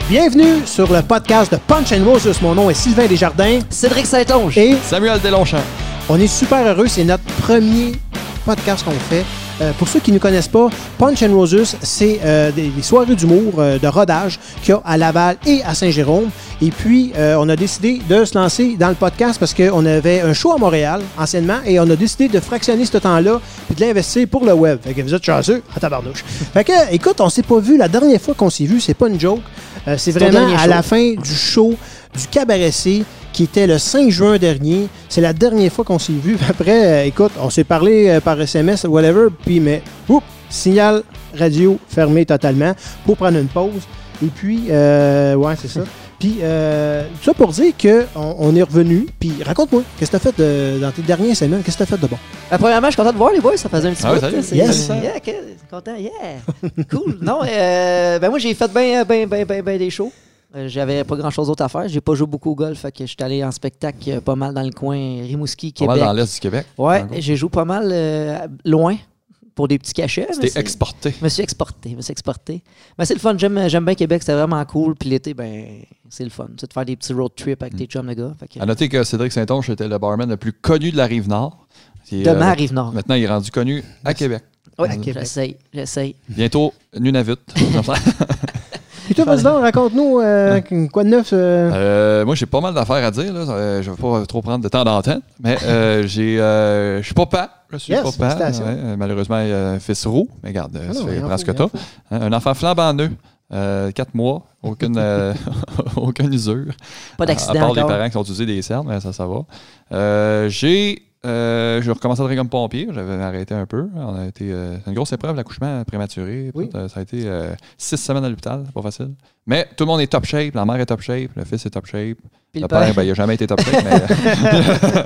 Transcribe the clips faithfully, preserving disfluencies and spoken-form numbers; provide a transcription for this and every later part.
Bienvenue sur le podcast de Punch and Roses. Mon nom est Sylvain Desjardins. Cédric Saint-Onge. Et Samuel Deslongchamps. On est super heureux. C'est notre premier podcast qu'on fait. Euh, pour ceux qui ne connaissent pas, Punch and Roses, c'est euh, des, des soirées d'humour, euh, de rodage qu'il y a à Laval et à Saint-Jérôme. Et puis, euh, on a décidé de se lancer dans le podcast parce qu'on avait un show à Montréal, anciennement, et on a décidé de fractionner ce temps-là et de l'investir pour le web. Fait que vous êtes chanceux, à tabarnouche. Fait que, écoute, on s'est pas vu. La dernière fois qu'on s'est vu, c'est pas une joke. Euh, c'est, c'est vraiment à show. La fin du show du Cabaret C, qui était le cinq juin dernier. C'est la dernière fois qu'on s'est vu. Après, euh, écoute, on s'est parlé euh, par S M S, whatever, puis mais, oups, signal radio fermé totalement pour prendre une pause. Et puis, euh, ouais, c'est ça. Puis, euh, tout ça pour dire qu'on on est revenu. Puis, raconte-moi, qu'est-ce que tu as fait de, dans tes dernières semaines? Qu'est-ce que tu as fait de bon? Euh, premièrement, je suis content de voir les boys. Ça faisait un petit ah peu. Oui, c'est, yes. c'est, yeah, okay, content, yeah. Cool. Non, euh, ben moi, j'ai fait bien, bien, bien, bien, bien des shows. Euh, j'avais pas grand-chose d'autre à faire. J'ai pas joué beaucoup au golf. Fait que je suis allé en spectacle euh, pas mal dans le coin Rimouski, Québec. Pas mal dans l'est du Québec. Ouais, j'ai joué pas mal euh, loin. Pour des petits cachets. C'était exporté. Je me suis exporté. Je me suis exporté. Mais c'est le fun. J'aime, j'aime bien Québec. C'était vraiment cool. Puis l'été, ben, c'est le fun. C'est de faire des petits road trips avec mm. tes chums, les gars. Fait que... À noter que Cédric Saint-Onge était le barman le plus connu de la Rive-Nord. De euh, ma Rive-Nord. Maintenant, il est rendu connu à Québec. Oui, à Québec. J'essaye. J'essaye. Bientôt, Nunavut. Et toi, président, raconte-nous euh, quoi de neuf? Euh... Euh, moi, j'ai pas mal d'affaires à dire. Là. Euh, je ne vais pas trop prendre de temps d'antenne. Mais euh, j'ai, euh, je suis papa. Je suis yes, papa. Ouais, malheureusement, il y a un fils roux. Mais regarde, ah non, prends ce que tu as. Un enfant flambant neuf. Euh, quatre mois, aucune, euh, aucune usure. Pas d'accident. À part encore. Les parents qui sont utilisés des cernes, mais ça, ça va. Euh, j'ai. Euh, j'ai recommencé à travailler comme pompier. J'avais arrêté un peu. On a été, euh, c'est une grosse épreuve, l'accouchement prématuré. Oui. Tout, euh, ça a été euh, six semaines à l'hôpital. C'est pas facile. Mais tout le monde est top shape. La mère est top shape. Le fils est top shape. Puis le, le père, père, ben, il n'a jamais été top shape. mais...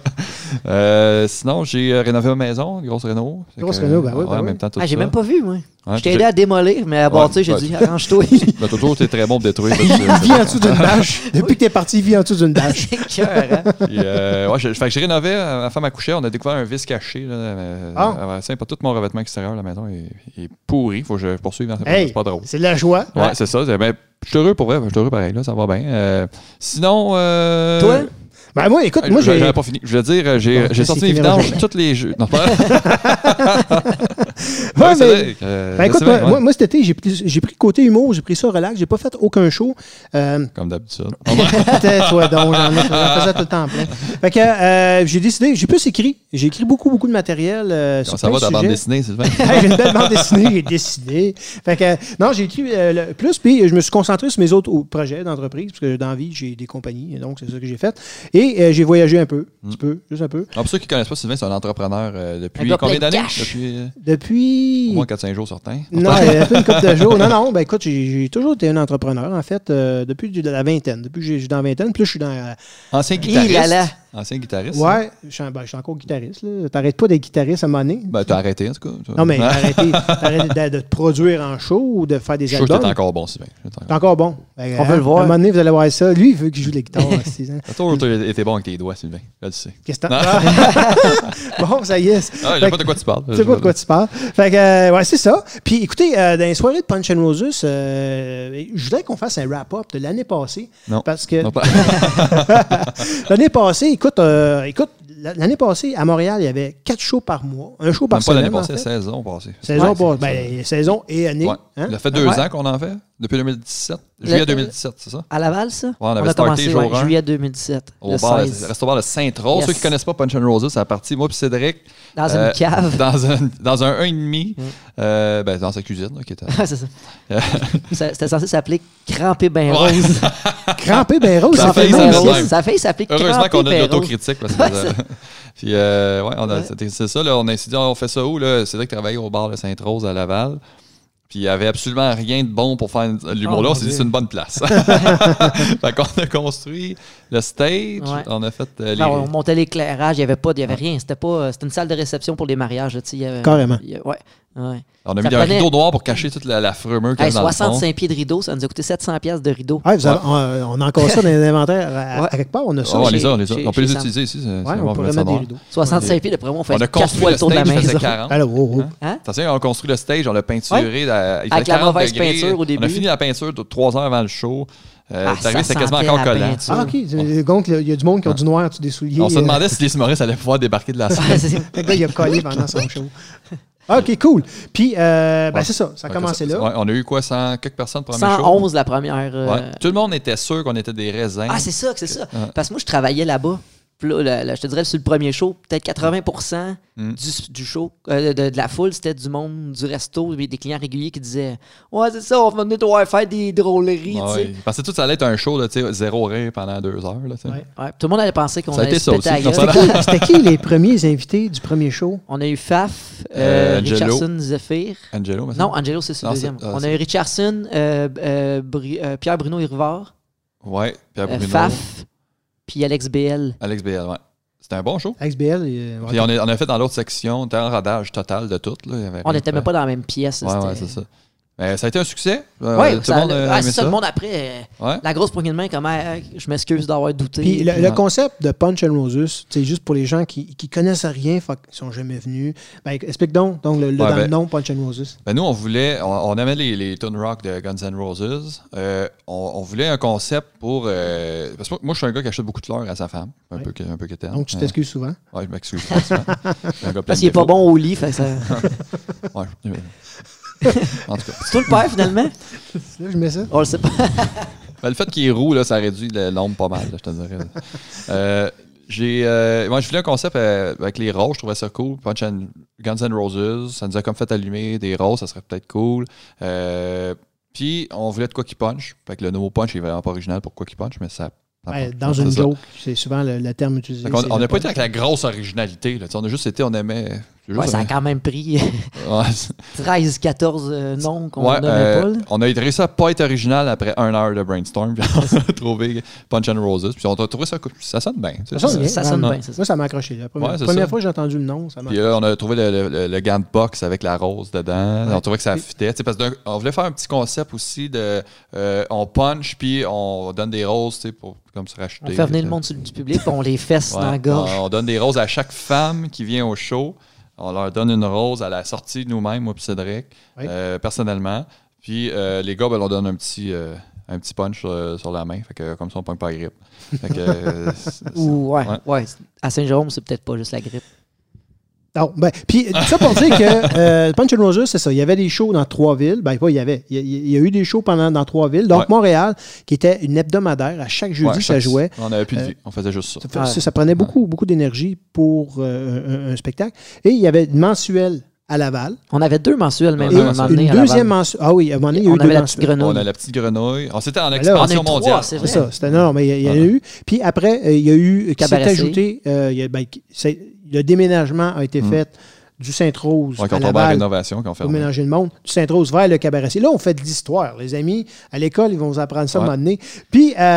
euh, sinon, j'ai rénové ma maison. Une grosse réno. Grosse que, réno, ben oui. Ouais, ben en oui. même temps, tout ah, j'ai ça. même pas vu, moi. Ouais, je t'ai aidé à démolir, mais à bâtir, ouais, j'ai ouais, dit, arrange-toi. Ben, toujours, t'es très bon pour détruire. Il vit en dessous d'une bâche. Depuis que t'es parti, il vit en dessous d'une bâche. C'est cœur, hein? Puis, euh, ouais, je, fait que j'ai rénové, ma femme accouchait, on a découvert un vice caché. Là, euh, ah. C'est pas tout mon revêtement extérieur, la maison est, est pourri. Faut que je poursuive dans cette hey, c'est pas drôle. C'est de la joie. Ouais, ouais. c'est ça. C'est, ben, je suis heureux pour vrai, je suis heureux pareil, là, ça va bien. Euh, sinon. Euh, Toi? Ben moi, écoute, moi j'ai... j'ai... J'avais pas fini. Je veux dire, j'ai, bon, j'ai sorti une vidange tous les jeux. Non, pas... ouais, ouais, mais... euh, ben écoute, moi, ouais. moi, moi, cet été, j'ai pris, j'ai pris le côté humour, j'ai pris ça relax, j'ai pas fait aucun show. Euh... Comme d'habitude. Toi donc, j'en, ai, j'en faisais tout le temps plein. Fait que euh, j'ai décidé, j'ai plus écrit. J'ai écrit beaucoup, beaucoup de matériel. Euh, sur ça va, ta sujets. Bande dessinée, Sylvain? J'ai une belle bande dessinée, j'ai dessiné. Fait que, non, j'ai écrit euh, le plus, puis je me suis concentré sur mes autres projets d'entreprise, parce que dans la vie, j'ai des compagnies, donc c'est ça que j'ai fait. Et euh, j'ai voyagé un peu, un petit peu, juste un peu. Alors, pour ceux qui ne connaissent pas, Sylvain, c'est un entrepreneur euh, depuis combien d'années? Depuis, euh, depuis... Au moins quatre à cinq jours certains. Non, depuis une couple de jours. Non, non, ben écoute, j'ai, j'ai toujours été un entrepreneur, en fait, euh, depuis la vingtaine. Depuis que je suis dans la vingtaine, puis là, je suis dans... Euh, Ancien guitariste. Il là. Ancien guitariste. Ouais, je suis, ben, je suis encore guitariste. Là. T'arrêtes pas d'être guitariste à un moment donné. Ben, t'as arrêté, en tout cas. Non, mais arrêté, arrêté de, de te produire en show ou de faire des je albums. Je suis t'es encore bon, Sylvain. T'es encore bon. Ben, on hein, veut le voir. À un moment donné, vous allez voir ça. Lui, il veut qu'il joue les guitares. T'as toujours été bon avec tes doigts, Sylvain. Là, tu sais. Qu'est-ce que t'as? Bon, ça y est. Ah, je sais pas de quoi tu parles. Je sais pas de quoi tu parles. Fait que, euh, ouais, c'est ça. Puis, écoutez, euh, dans les soirées de Punch and Roses, euh, je voudrais qu'on fasse un wrap-up de l'année passée. Non. Parce que. Non, pas... l'année passée, écoute, euh, écoute, l'année passée, à Montréal, il y avait quatre shows par mois. Un show par Même semaine. Pas l'année passée, en fait. saison passée. Saison, ouais, pas, ben, saison et année. Ouais. Hein? Il a fait deux ouais. ans qu'on en fait. Depuis deux mille dix-sept. Juillet le, deux mille dix-sept, c'est ça? À Laval, ça? Ouais, on avait on a starté commencé jour ouais, un. Juillet deux mille dix-sept. Au bar, le restaurant de Sainte-Rose. Yes. Ceux qui ne connaissent pas Punch and Roses, c'est la partie, moi et Cédric. Dans euh, une cave. Dans un, dans un un virgule cinq. Mm. Euh, ben, dans sa cuisine. Là, qui était... c'est ça. C'était censé s'appeler Crampé Ben Rose. Crampé Ben Rose, ça, ça fait même. Ça fait s'appeler Crampé Ben Rose. Heureusement qu'on a de l'autocritique. Parce que, ouais, puis, euh, ouais, on a, ouais. C'était, c'est ça. Là, on a dit, on fait ça où? Là? Cédric travaillait au bar de Sainte-Rose à Laval. Puis il n'y avait absolument rien de bon pour faire l'humour-là. Oh, on s'est dit c'est une bonne place. Fait qu'on a construit le stage. Ouais. On a fait euh, les... non, on montait l'éclairage. Il n'y avait pas, il y avait rien. C'était pas, c'était une salle de réception pour les mariages. Là, il y avait, carrément. Il y avait, ouais. Ouais. On a Ça mis prenait... un rideau noir pour cacher toute la, la frumeur qu'il y hey, a dans le fond. soixante-cinq pieds de rideau, ça nous a coûté sept cents piastres de rideau. Ouais, vous avez, on, on a encore ça dans les inventaires. À, Ouais. à quelque part, on a ça. Oh, on chez, les a, on les a. chez, On peut les Sam. utiliser ici. Ouais, on pourrait mettre des rideaux. soixante-cinq pieds, d'après moi, on fait on a quatre fois construit le le tour de la stage, il faisait maison. quarante. Alors, oh, oh. Hein? Attention, on a construit le stage, on l'a peinturé. Ouais. À, il Avec la quarante mauvaise degrés. peinture au début. On a fini la peinture de trois heures avant le show. Euh, Ah, c'est arrivé, ça c'était quasiment sentait encore la collant. peinture. Ah, OK. Donc, il y a du monde qui a du noir, tu des souliers. On se euh, demandait si les humoristes allaient pouvoir débarquer de la salle. Ouais, c'est- Le gars, il a collé pendant son show. OK, cool. Puis, euh, ben, Ouais. c'est ça. Ça a Ouais, commencé ça- là. ouais, on a eu quoi, cent quelques personnes pour le premier show? cent onze la première. euh, Ouais. Tout le monde était sûr qu'on était des raisins. Ah, c'est ça, c'est ça. Ouais. Parce que moi, je travaillais là-bas. Puis là, là, là, je te dirais, sur le premier show, peut-être quatre-vingts pour cent Mm. du, du show, euh, de, de la foule, c'était du monde du resto, des clients réguliers qui disaient Ouais, c'est ça, on va venir devoir faire des drôleries. Ouais, tu sais. ouais. Parce que tout ça allait être un show, là, tu sais, zéro rire pendant deux heures. Là, tu sais. Ouais. Ouais, tout le monde allait penser qu'on Ça a allait été se ça péter aussi. la Ça gueule. a C'était qui, c'était qui les premiers invités du premier show? On a eu Faf, euh, Euh, Angelo. Richardson, Zephyr. Angelo, mais ça? Non, Angelo, c'est le Non, deuxième. c'est- ah, on a c'est- eu Richardson, euh, euh, Bru- euh, Pierre Bruno Irvard, Ouais, Pierre euh, Bruno, Faf, puis Alex B L. Alex B L, ouais. C'était un bon show. X B L. Et, Puis on, est- on a fait dans l'autre section, on était en rodage total de tout. Là. Il y avait On rien n'était de même fait. pas dans la même pièce. Ouais, c'était- ouais, c'est ça. Mais ça a été un succès. Euh, Ouais, tout ça- le monde a ah, aimé c'est ça, ça. le monde après. euh, Ouais. La grosse poignée de main, comme euh, je m'excuse d'avoir douté. Puis le, Puis- le Ouais. concept de Punch and Roses, c'est juste pour les gens qui, qui connaissent rien, fait qu'ils sont jamais venus. Ben, explique donc, donc le, le- Ouais, dans le ben- nom Punch and Roses. Ben nous, on voulait, on, on aimait les, les tunes rock de Guns N' Roses. Euh, on, on voulait un concept pour. Euh, parce que moi, je suis un gars qui achète beaucoup de fleurs à sa femme. Un Ouais. peu, que- un peu quétaine. Donc tu Euh, t'excuses souvent. Ouais, je m'excuse. pas souvent. Je suis un gars plein Parce de qu'il est pas défauts. bon au lit. Fait que ça... Ouais. En tout cas. C'est toi le père, finalement? Là, je mets ça. On le sait pas. Ben, le fait qu'il est roux, là, ça réduit le- l'ombre pas mal, là, je te dirais. Euh, j'ai, euh, moi, je voulais un concept euh, avec les roses, je trouvais ça cool. Punch and, Guns N' Roses, ça nous a comme fait allumer des roses, ça serait peut-être cool. Euh, Puis, on voulait de quoi qui punch. Fait que le nouveau punch est vraiment pas original pour quoi qui punch, mais ça. ça Ouais, punch. dans C'est une ça. joke, c'est souvent le, le terme utilisé. Fait qu'on- c'est on le n'a pas été punch. avec la grosse originalité. Là. Tu sais, On a juste été, on aimait. c'est Ouais, juste- ça a quand même pris Ouais, c'est- treize, quatorze euh, noms qu'on Ouais, nommait euh, pas. là. on a réussi à pas être original après un heure de brainstorm. Puis on a trouvé Punch and Roses. Puis on a trouvé ça cool. Ça sonne bien. tu sais. Ça sonne bien. Ça sonne Ouais. bien, c'est ça. Moi, ça m'a accroché. La première, Ouais, c'est première ça. fois que j'ai entendu le nom, ça m'a Puis là, on a trouvé le, le- le- le gant de boxe avec la rose dedans. Ouais. On trouvait que ça Puis- fitait. Tu sais, Parce qu'on voulait faire un petit concept aussi de euh, on punch puis on donne des roses tu sais, pour comme se racheter. On fait venir tu le monde sur- du public, puis on les fesse sais. dans la Ouais. gorge. On, on donne des roses à chaque femme qui vient au show. On leur donne une rose à la sortie de nous-mêmes, moi et Cédric, Oui. euh, personnellement. Puis euh, les gars, ben, on leur donne un petit, euh, un petit punch euh, sur la main. Fait que, comme ça, on ne pogne pas la grippe. Fait que, euh, c'est- c'est- Ou, ouais, Ouais. ouais. À Saint-Jérôme, c'est peut-être pas juste la grippe. Non, ben, puis tout ça pour dire que euh, Punch and Roses, c'est ça. Il y avait des shows dans trois villes. Ben, pas il y avait. Il y a, il y a eu des shows pendant dans trois villes. Donc, Ouais. Montréal, qui était une hebdomadaire. À chaque jeudi, ouais, ça chaque- jouait. On n'avait plus de Euh, vie. On faisait juste ça. Ça, fait- Ouais. ça, ça prenait beaucoup, beaucoup d'énergie pour euh, un, un spectacle. Et il y avait une mensuelle à Laval. On avait deux mensuels même Ouais, Et à un moment donné. une à Laval. deuxième mensuelle. Ah oui, à un moment donné, il y a On eu avait deux la petite mensuelles. grenouille. On a la petite grenouille. On s'était en là, expansion on a eu trois, mondiale. c'est C'est vrai. ça. C'était, non, non, mais il y, a- il y en a Ouais. eu. Puis après, euh, il y a eu, qui s'est Cabaret C. ajouté, euh, il y a- ben, qui- c'est- le déménagement a été Mm. fait du Sainte-Rose Ouais, à quand on va en Laval rénovation, qu'on fait. pour mélanger le monde, du Sainte-Rose vers le Cabaret C. Là, on fait de l'histoire, les amis. À l'école, ils vont vous apprendre ça à un Ouais. moment donné. Puis, euh,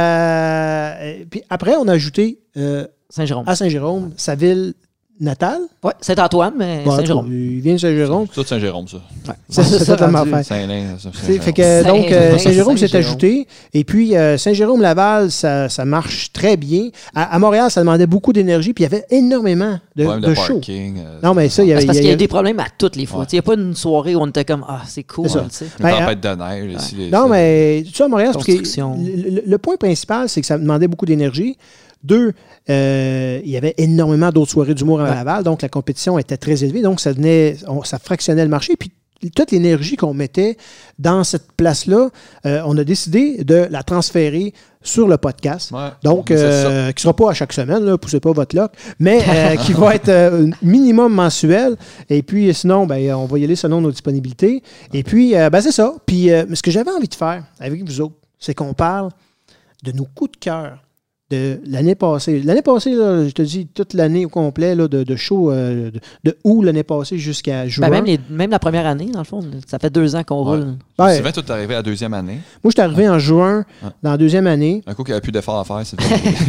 euh, puis après, on a ajouté euh, Saint-Jérôme. à Saint-Jérôme, sa ville natale. Ouais, Saint-Antoine, mais Bon, Saint-Jérôme. Il vient de Saint-Jérôme. Tout Saint-Jérôme, ça. Ouais. C'est Ouais, c'est ça, totalement rendu- fait. Saint-Lin, ça, C'est- Fait Saint-Jérôme. que, donc, euh, Saint- Saint-Jérôme s'est Saint-Jérôme. ajouté. Et puis, euh, Saint-Jérôme-Laval, ça, ça marche très bien. À, à Montréal, ça demandait beaucoup d'énergie. Puis, il y avait énormément de, Problème de de shows. parking. euh, Non, mais ça, il y C'est avait. parce il qu'il y y a a- des problèmes à toutes les fois. Ouais. Il n'y a pas une soirée où on était comme Ah, c'est cool. C'est ça. tu sais. Une Ben, tempête de neige. Ici, les- Non, ça- mais tout ça à Montréal, c'est parce que Construction. le, le- le point principal, c'est que ça demandait beaucoup d'énergie. Deux, euh, il y avait énormément d'autres soirées d'humour à Ouais. Laval, donc la compétition était très élevée, donc ça venait, on- ça fractionnait le marché. Puis toute l'énergie qu'on mettait dans cette place-là, euh, on a décidé de la transférer sur le podcast. Ouais, Donc, c'est euh, qui ne sera pas à chaque semaine, ne poussez pas votre loc, mais euh, qui va être euh, minimum mensuel. Et puis, sinon, ben, on va y aller selon nos disponibilités. Et puis, euh, ben, c'est ça. Puis, euh, ce que j'avais envie de faire avec vous autres, c'est qu'on parle de nos coups de cœur de l'année passée. L'année passée, là, je te dis, toute l'année au complet là, de, de show, euh, de, de août l'année passée jusqu'à juin. Ben même, les, même la première année, dans le fond. Ça fait deux ans qu'on Ouais. roule. Ouais. Sylvain, toi, t'es arrivé à la deuxième année. Moi, je suis arrivé en juin, Ouais. dans la deuxième année. Un coup qu'il n'y avait plus d'efforts à faire, Sylvain.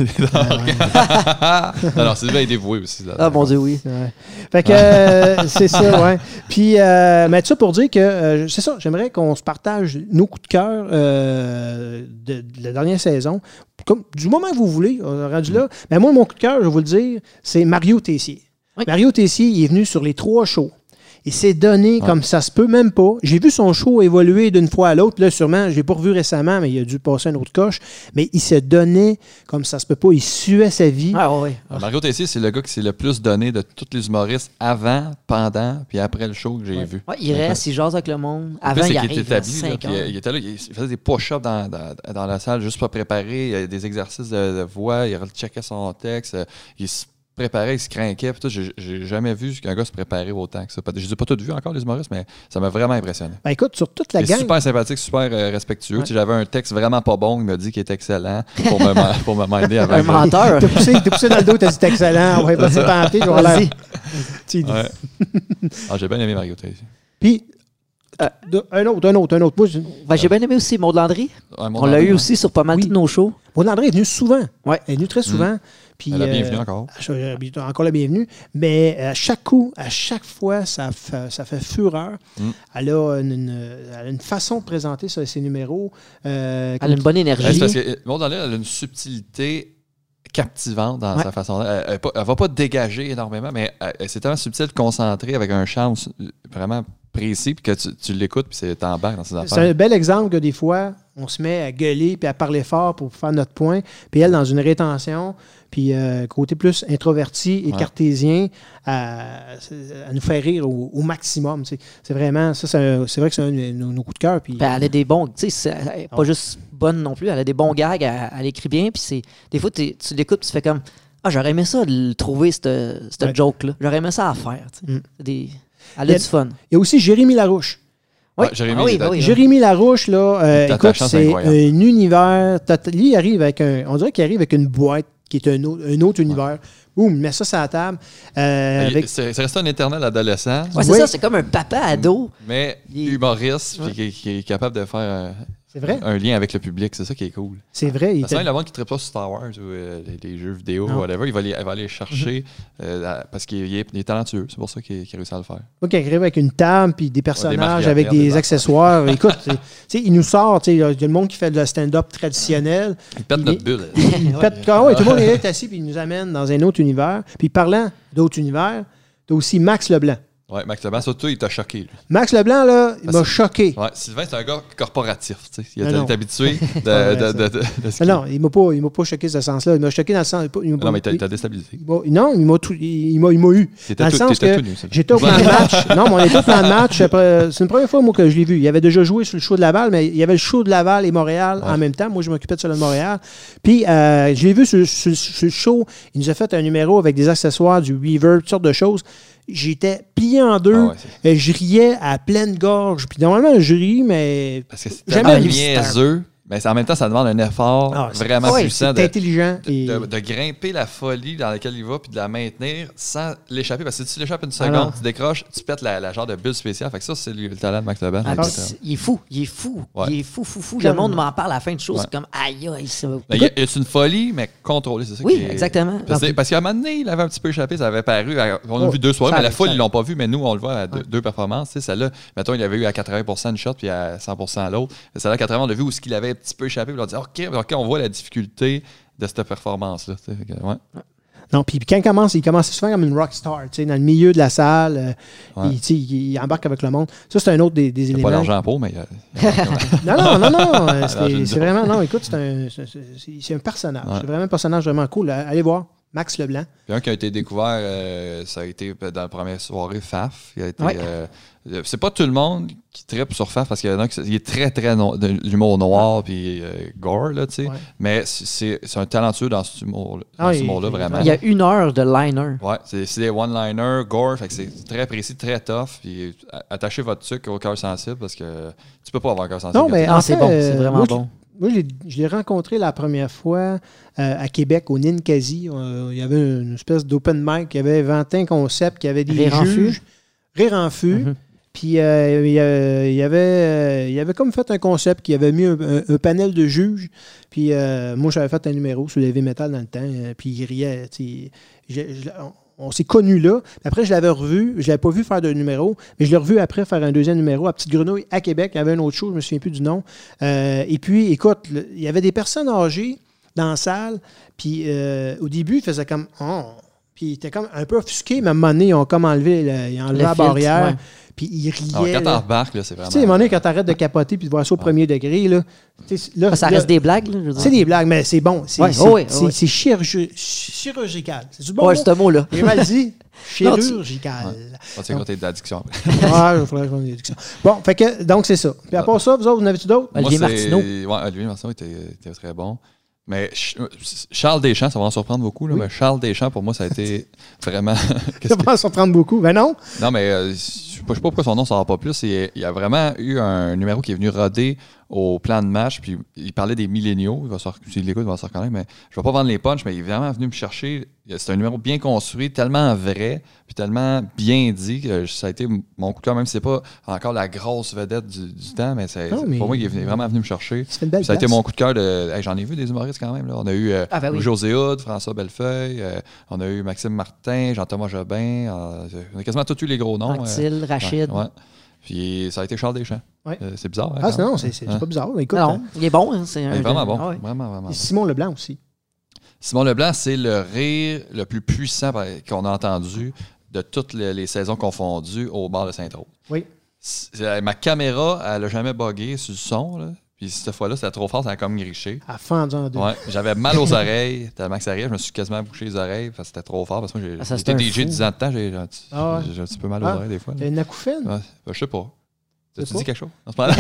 non, non, Sylvain est dévoué aussi. Là. Ah, mon Dieu, oui. Ouais. Fait que euh, c'est ça, ouais. Puis, euh, mais tout ça pour dire que, euh, c'est ça, j'aimerais qu'on se partage nos coups de cœur euh, de, de la dernière saison. Comme, du moment que vous voulez, on est rendu là. Mais moi, mon coup de cœur, je vais vous le dire, c'est Mario Tessier. Oui. Mario Tessier, il est venu sur les trois shows. Il s'est donné Ouais. comme ça se peut même pas. J'ai vu son show évoluer d'une fois à l'autre. Là, sûrement, je ne l'ai pas revu récemment, mais il a dû passer une autre coche. Mais il s'est donné comme ça se peut pas. Il suait sa vie. Ah, ouais, ouais. Mario Tessier, c'est le gars qui s'est le plus donné de tous les humoristes avant, pendant, puis après le show que j'ai Ouais. vu. Ouais, il reste, il jase avec le monde. En Avant, plus, c'est il qu'il arrive était à établi, là, cinq puis, heures. euh, il était là, il il faisait des push-ups dans, dans, dans la salle juste pour préparer, il y a des exercices de, de voix, il checkait son texte, euh, il se préparait, il se craquait, puis tout. J'ai, j'ai jamais vu qu'un gars se préparait autant que ça. Je les ai pas tous vus encore, les humoristes, mais ça m'a vraiment impressionné. Ben, écoute, sur toute la Il est gang. super sympathique, super euh, respectueux. Ouais. Tu sais, j'avais un texte vraiment pas bon, il m'a dit qu'il était excellent pour me, ma- pour me minder avant. Un que- menteur. T'as poussé, t'as poussé dans le dos, t'as dit c'est excellent, on va pas se panter, je vais l'air. Vas-y. Tu dis. Ouais. Ah, j'ai bien aimé Mario Tessier. Puis, Euh, de- un autre, un autre, un autre. Moi, je- Ben, j'ai bien aimé aussi Maud Landry. Ouais, mon On l'a André, eu ouais. aussi sur pas mal Oui. tous nos shows. Maud Landry est venue souvent. Ouais. Elle est venue très souvent. Puis, Elle a euh, bienvenue encore. je- encore la bienvenue. Mais à chaque coup, à chaque fois, ça fait, ça fait fureur. Mm. Elle, a une, une- elle a une façon de présenter ça, ses numéros. euh, Elle a une bonne Ouais, c'est énergie. parce que Maud Landry, elle a une subtilité captivante dans Ouais. sa façon. Elle, elle, elle va pas dégager énormément, mais elle, elle- c'est tellement subtil, concentré, avec un charme vraiment précis, puis que tu, tu l'écoutes, puis c'est t'embarques dans ses C'est affaires. un bel exemple que des fois, on se met à gueuler puis à parler fort pour faire notre point. Puis elle, dans une rétention, puis euh, côté plus introverti et Ouais. cartésien, à, à nous faire rire au, au maximum. tu sais. C'est vraiment, ça, c'est, un- c'est vrai que c'est un de nos, nos coups de cœur. Puis, Puis elle a des bons, tu sais, c'est- elle est pas Ouais. juste bonne non plus, elle a des bons gags, elle, elle écrit bien, puis c'est des fois t'es- tu l'écoutes, puis tu fais comme ah, j'aurais aimé ça de le trouver cette, cette Ouais. joke là. J'aurais aimé ça à faire, tu sais. Mm. C'est des elle Il y a a- du fun. il y a aussi Jérémy Larouche. Oui, Ouais, Jérémy, ah oui, il est- bah oui, Jérémy Larouche, là, euh, Il est écoute, attachant, c'est c'est incroyable. un univers. tot- Lui, il arrive avec un. On dirait qu'il arrive avec une boîte qui est un autre, un autre univers. Boum, il met ça sur la table. euh, Il- avec- C'est c'est resté un éternel adolescent, Ouais, c'est Oui. ça, c'est comme un papa ado. mais Il- humoriste, Ouais. puis qui, qui est capable de faire euh, C'est vrai. un lien avec le public. C'est ça qui est cool. C'est vrai. Il Parce que était- le monde qui ne traite pas sur Star Wars ou euh, les, les jeux vidéo Non. ou whatever, il va, aller, il va aller chercher euh, la- parce qu'il est, il est talentueux. C'est pour ça qu'il, qu'il a réussi à le faire. Moi qui arrive avec une table puis des personnages marques avec Gabriel, des des accessoires. Écoute, tu sais, il nous sort, tu sais, il y a le monde qui fait le stand-up traditionnel. Il pète Il notre est- bulle. Il pète- ah ouais, tout le monde est assis puis il nous amène dans un autre univers. Puis parlant d'autres univers, tu as aussi Max Leblanc. Ouais, Max Leblanc, surtout, il t'a choqué. Lui. Max Leblanc, là, il Ah, m'a c'est- choqué. Ouais, Sylvain, c'est un gars corporatif. Tu sais. Il Non, est non. habitué de, Ouais, de, ça. de, de, de ce Non, qu'il- non, il m'a pas, il m'a pas choqué dans ce sens-là. Il m'a choqué dans le sens. il m'a pas- Non, mais il t'a, il il- t'a déstabilisé. il m'a- non, il m'a, tout- il, m'a, il m'a eu. T'étais Dans le tout- sens t'étais que tout nu, Sylvain. j'étais au plan de match. Non, mais on était au plan de match. Après, c'est une première fois, moi, que je l'ai vu. Il avait déjà joué sur le show de Laval, mais il y avait le show de Laval et Montréal Ouais. en même temps. Moi, je m'occupais de celui de Montréal. Puis, euh, je l'ai vu sur, sur- sur le show. Il nous a fait un numéro avec des accessoires, du reverb, toutes sortes de choses. J'étais plié en deux. Ah ouais, c'est- Et je riais à pleine gorge. Puis, normalement, je ris, mais Parce que c'est Jamais tellement vu. niaiseux, mais en même temps, ça demande un effort Ah, c'est- vraiment ouais, puissant c'est de, intelligent. de, et- de- de grimper la folie dans laquelle il va puis de la maintenir sans l'échapper. Parce que si tu l'échappes une Ah non. seconde, tu décroches, tu pètes la, la genre de bulle spéciale. Fait que ça, c'est le, le talent de Max Leblanc. Ah, C'est puis ça. c'est- il est fou, il est fou, Ouais. il est fou, fou, fou. Le Clairement. monde m'en parle à la fin de show, Ouais. c'est comme aïe aïe, ça va. Mais il y a- il y a une folie, mais contrôlée, c'est ça Oui, qui est- exactement. Parce, que- parce qu'à un moment donné, il avait un petit peu échappé, ça avait paru. à- On a Oh, vu deux soirées, ça mais la arrive, foule, ça ils l'ont pas vu, mais nous, on le voit à deux, Ouais. deux performances. Tu sais, celle-là, mettons, il avait eu à quatre-vingts pour cent une shot, puis à cent pour cent l'autre. Mais celle-là, à quatre-vingts, on a vu où ce qu'il avait un petit peu échappé, puis on a dit, OK, OK, on voit la difficulté de cette performance-là. Tu sais, fait que, ouais. Non, puis puis quand il commence, il commence souvent comme une rockstar, tu sais, dans le milieu de la salle. euh, Ouais. il, tu sais, il, il embarque avec le monde. Ça, c'est un autre des, des Il n'y a éléments. pas d'argent pour, mais il y a- il y a- Non, non, non, non. euh, c'est, L'argent c'est de- vraiment. Non, écoute, c'est un, c'est, c'est- c'est un personnage. Ouais. C'est vraiment un personnage vraiment cool. Allez voir. Max Leblanc. Puis un qui a été découvert, euh, ça a été dans la première soirée, Faf. Il a été, Ouais. euh, c'est pas tout le monde qui trippe sur Faf parce qu'il y en a qui il est très, très no- de l'humour noir puis euh, gore, là, tu sais. Ouais. Mais c'est, c'est un talentueux dans cet humour, dans Ah, cet il- humour-là, il- vraiment. Il y a une heure de liner. Ouais, c'est, c'est des one-liners, gore, fait que c'est très précis, très tough. Puis a- attachez votre sucre au cœur sensible parce que tu peux pas avoir un cœur sensible. Non, mais Ah, en c'est fait, bon, c'est euh, vraiment moi, je- bon. moi, je l'ai, je l'ai rencontré la première fois euh, à Québec, au Ninkasi. Euh, il y avait une espèce d'open mic qui avait inventé un concept, qui avait des Rire en juges. fût. Rire en fût. Mm-hmm. Puis euh, il, euh, il, avait, euh, il avait comme fait un concept qui avait mis un, un, un panel de juges. Puis euh, moi, j'avais fait un numéro sur le heavy metal dans le temps. Euh, puis il riait. Je, je, on, on s'est connus là. Après, je l'avais revu. Je ne l'avais pas vu faire de numéro, mais je l'ai revu après faire un deuxième numéro à Petite Grenouille à Québec. Il y avait un autre show, je ne me souviens plus du nom. Euh, et puis, écoute, le, il y avait des personnes âgées dans la salle. Puis euh, au début, il faisait comme oh. Puis il était comme un peu offusqué, mais à un moment donné, ils ont comme enlevé, le, ils ont enlevé Le la filtre, barrière. ouais. Puis il riait. Alors, quand là. t'embarques, là, c'est vraiment. Tu sais, à un moment donné, quand t'arrêtes de capoter puis de voir ça au premier degré, là, là, Ah, ça là, reste des blagues, là, je veux dire. c'est des blagues, mais c'est bon. C'est Ouais, c'est- oh oui, oh c'est- oui. c'est chirurgi- chirurgical. C'est du bon Ouais, mot? c'est un mot-là. J'ai mal dit. Non, tu- Chirurgical. On sait quand t'es d'addiction. Ah, il faudrait que je fasse une éducation. Bon, fait que, donc c'est ça. Puis à part ça, vous autres, vous en avez-tu d'autres? Olivier Moi, c'est- Martineau. Ouais, Olivier Martineau était, était très bon. Mais Ch- Charles Deschamps, ça va en surprendre beaucoup, là, Oui. mais Charles Deschamps, pour moi, ça a été vraiment. Qu'est-ce Ça que- va en surprendre beaucoup. Ben non. Non, mais euh, je ne sais pas pourquoi son nom ne sort pas plus. Il, il y a vraiment eu un numéro qui est venu roder au plan de match, puis il parlait des milléniaux. Il va se, s'il l'écoute, il va se reconnaître, mais je ne vais pas vendre les punchs, mais il est vraiment venu me chercher. C'est un numéro bien construit, tellement vrai, puis tellement bien dit que ça a été mon coup de cœur, même si c'est pas encore la grosse vedette du, du temps, mais, c'est, Non, mais- pour moi, il est venu- vraiment venu me chercher. Ça fait une belle Puis ça a été place. mon coup de cœur de. Hey, j'en ai vu des humoristes quand même. Là. On a eu euh, Ah, ben oui. José Hood, François Bellefeuille, euh, on a eu Maxime Martin, Jean-Thomas Jobin. Euh, on a quasiment tous eu les gros noms. euh, Anctil, Rachid. Ouais, ouais. Puis ça a été Charles Deschamps. Ouais. Euh, c'est bizarre. hein, Ah, quand c'est- non, même. c'est c'est Hein? pas bizarre. Écoute, Non, il est bon. Hein, c'est Il un est vraiment bon. Ah ouais. Vraiment, vraiment euh, bon. Simon Leblanc aussi. Simon Leblanc, c'est le rire le plus puissant par- qu'on a entendu de toutes les, les saisons confondues au bar de Sainte-Rose. Oui. C'est- Ma caméra, elle n'a jamais buggé sur le son. Là. Puis cette fois-là, c'était trop fort, ça a comme griché. À fendu en deux. Ouais, j'avais mal aux oreilles, tellement que ça arrivait, je me suis quasiment bouché les oreilles parce que c'était trop fort. Parce que moi, j'ai Ah, ça, j'étais c'est un D J fou. dix ans de temps, j'ai, j'ai un, petit- Ah ouais. j'ai un petit peu mal aux Ah. oreilles des fois. là. T'as une acouphène? Ouais, ben, je sais pas. Je sais Tu pas. dis quelque chose? En ce moment-là?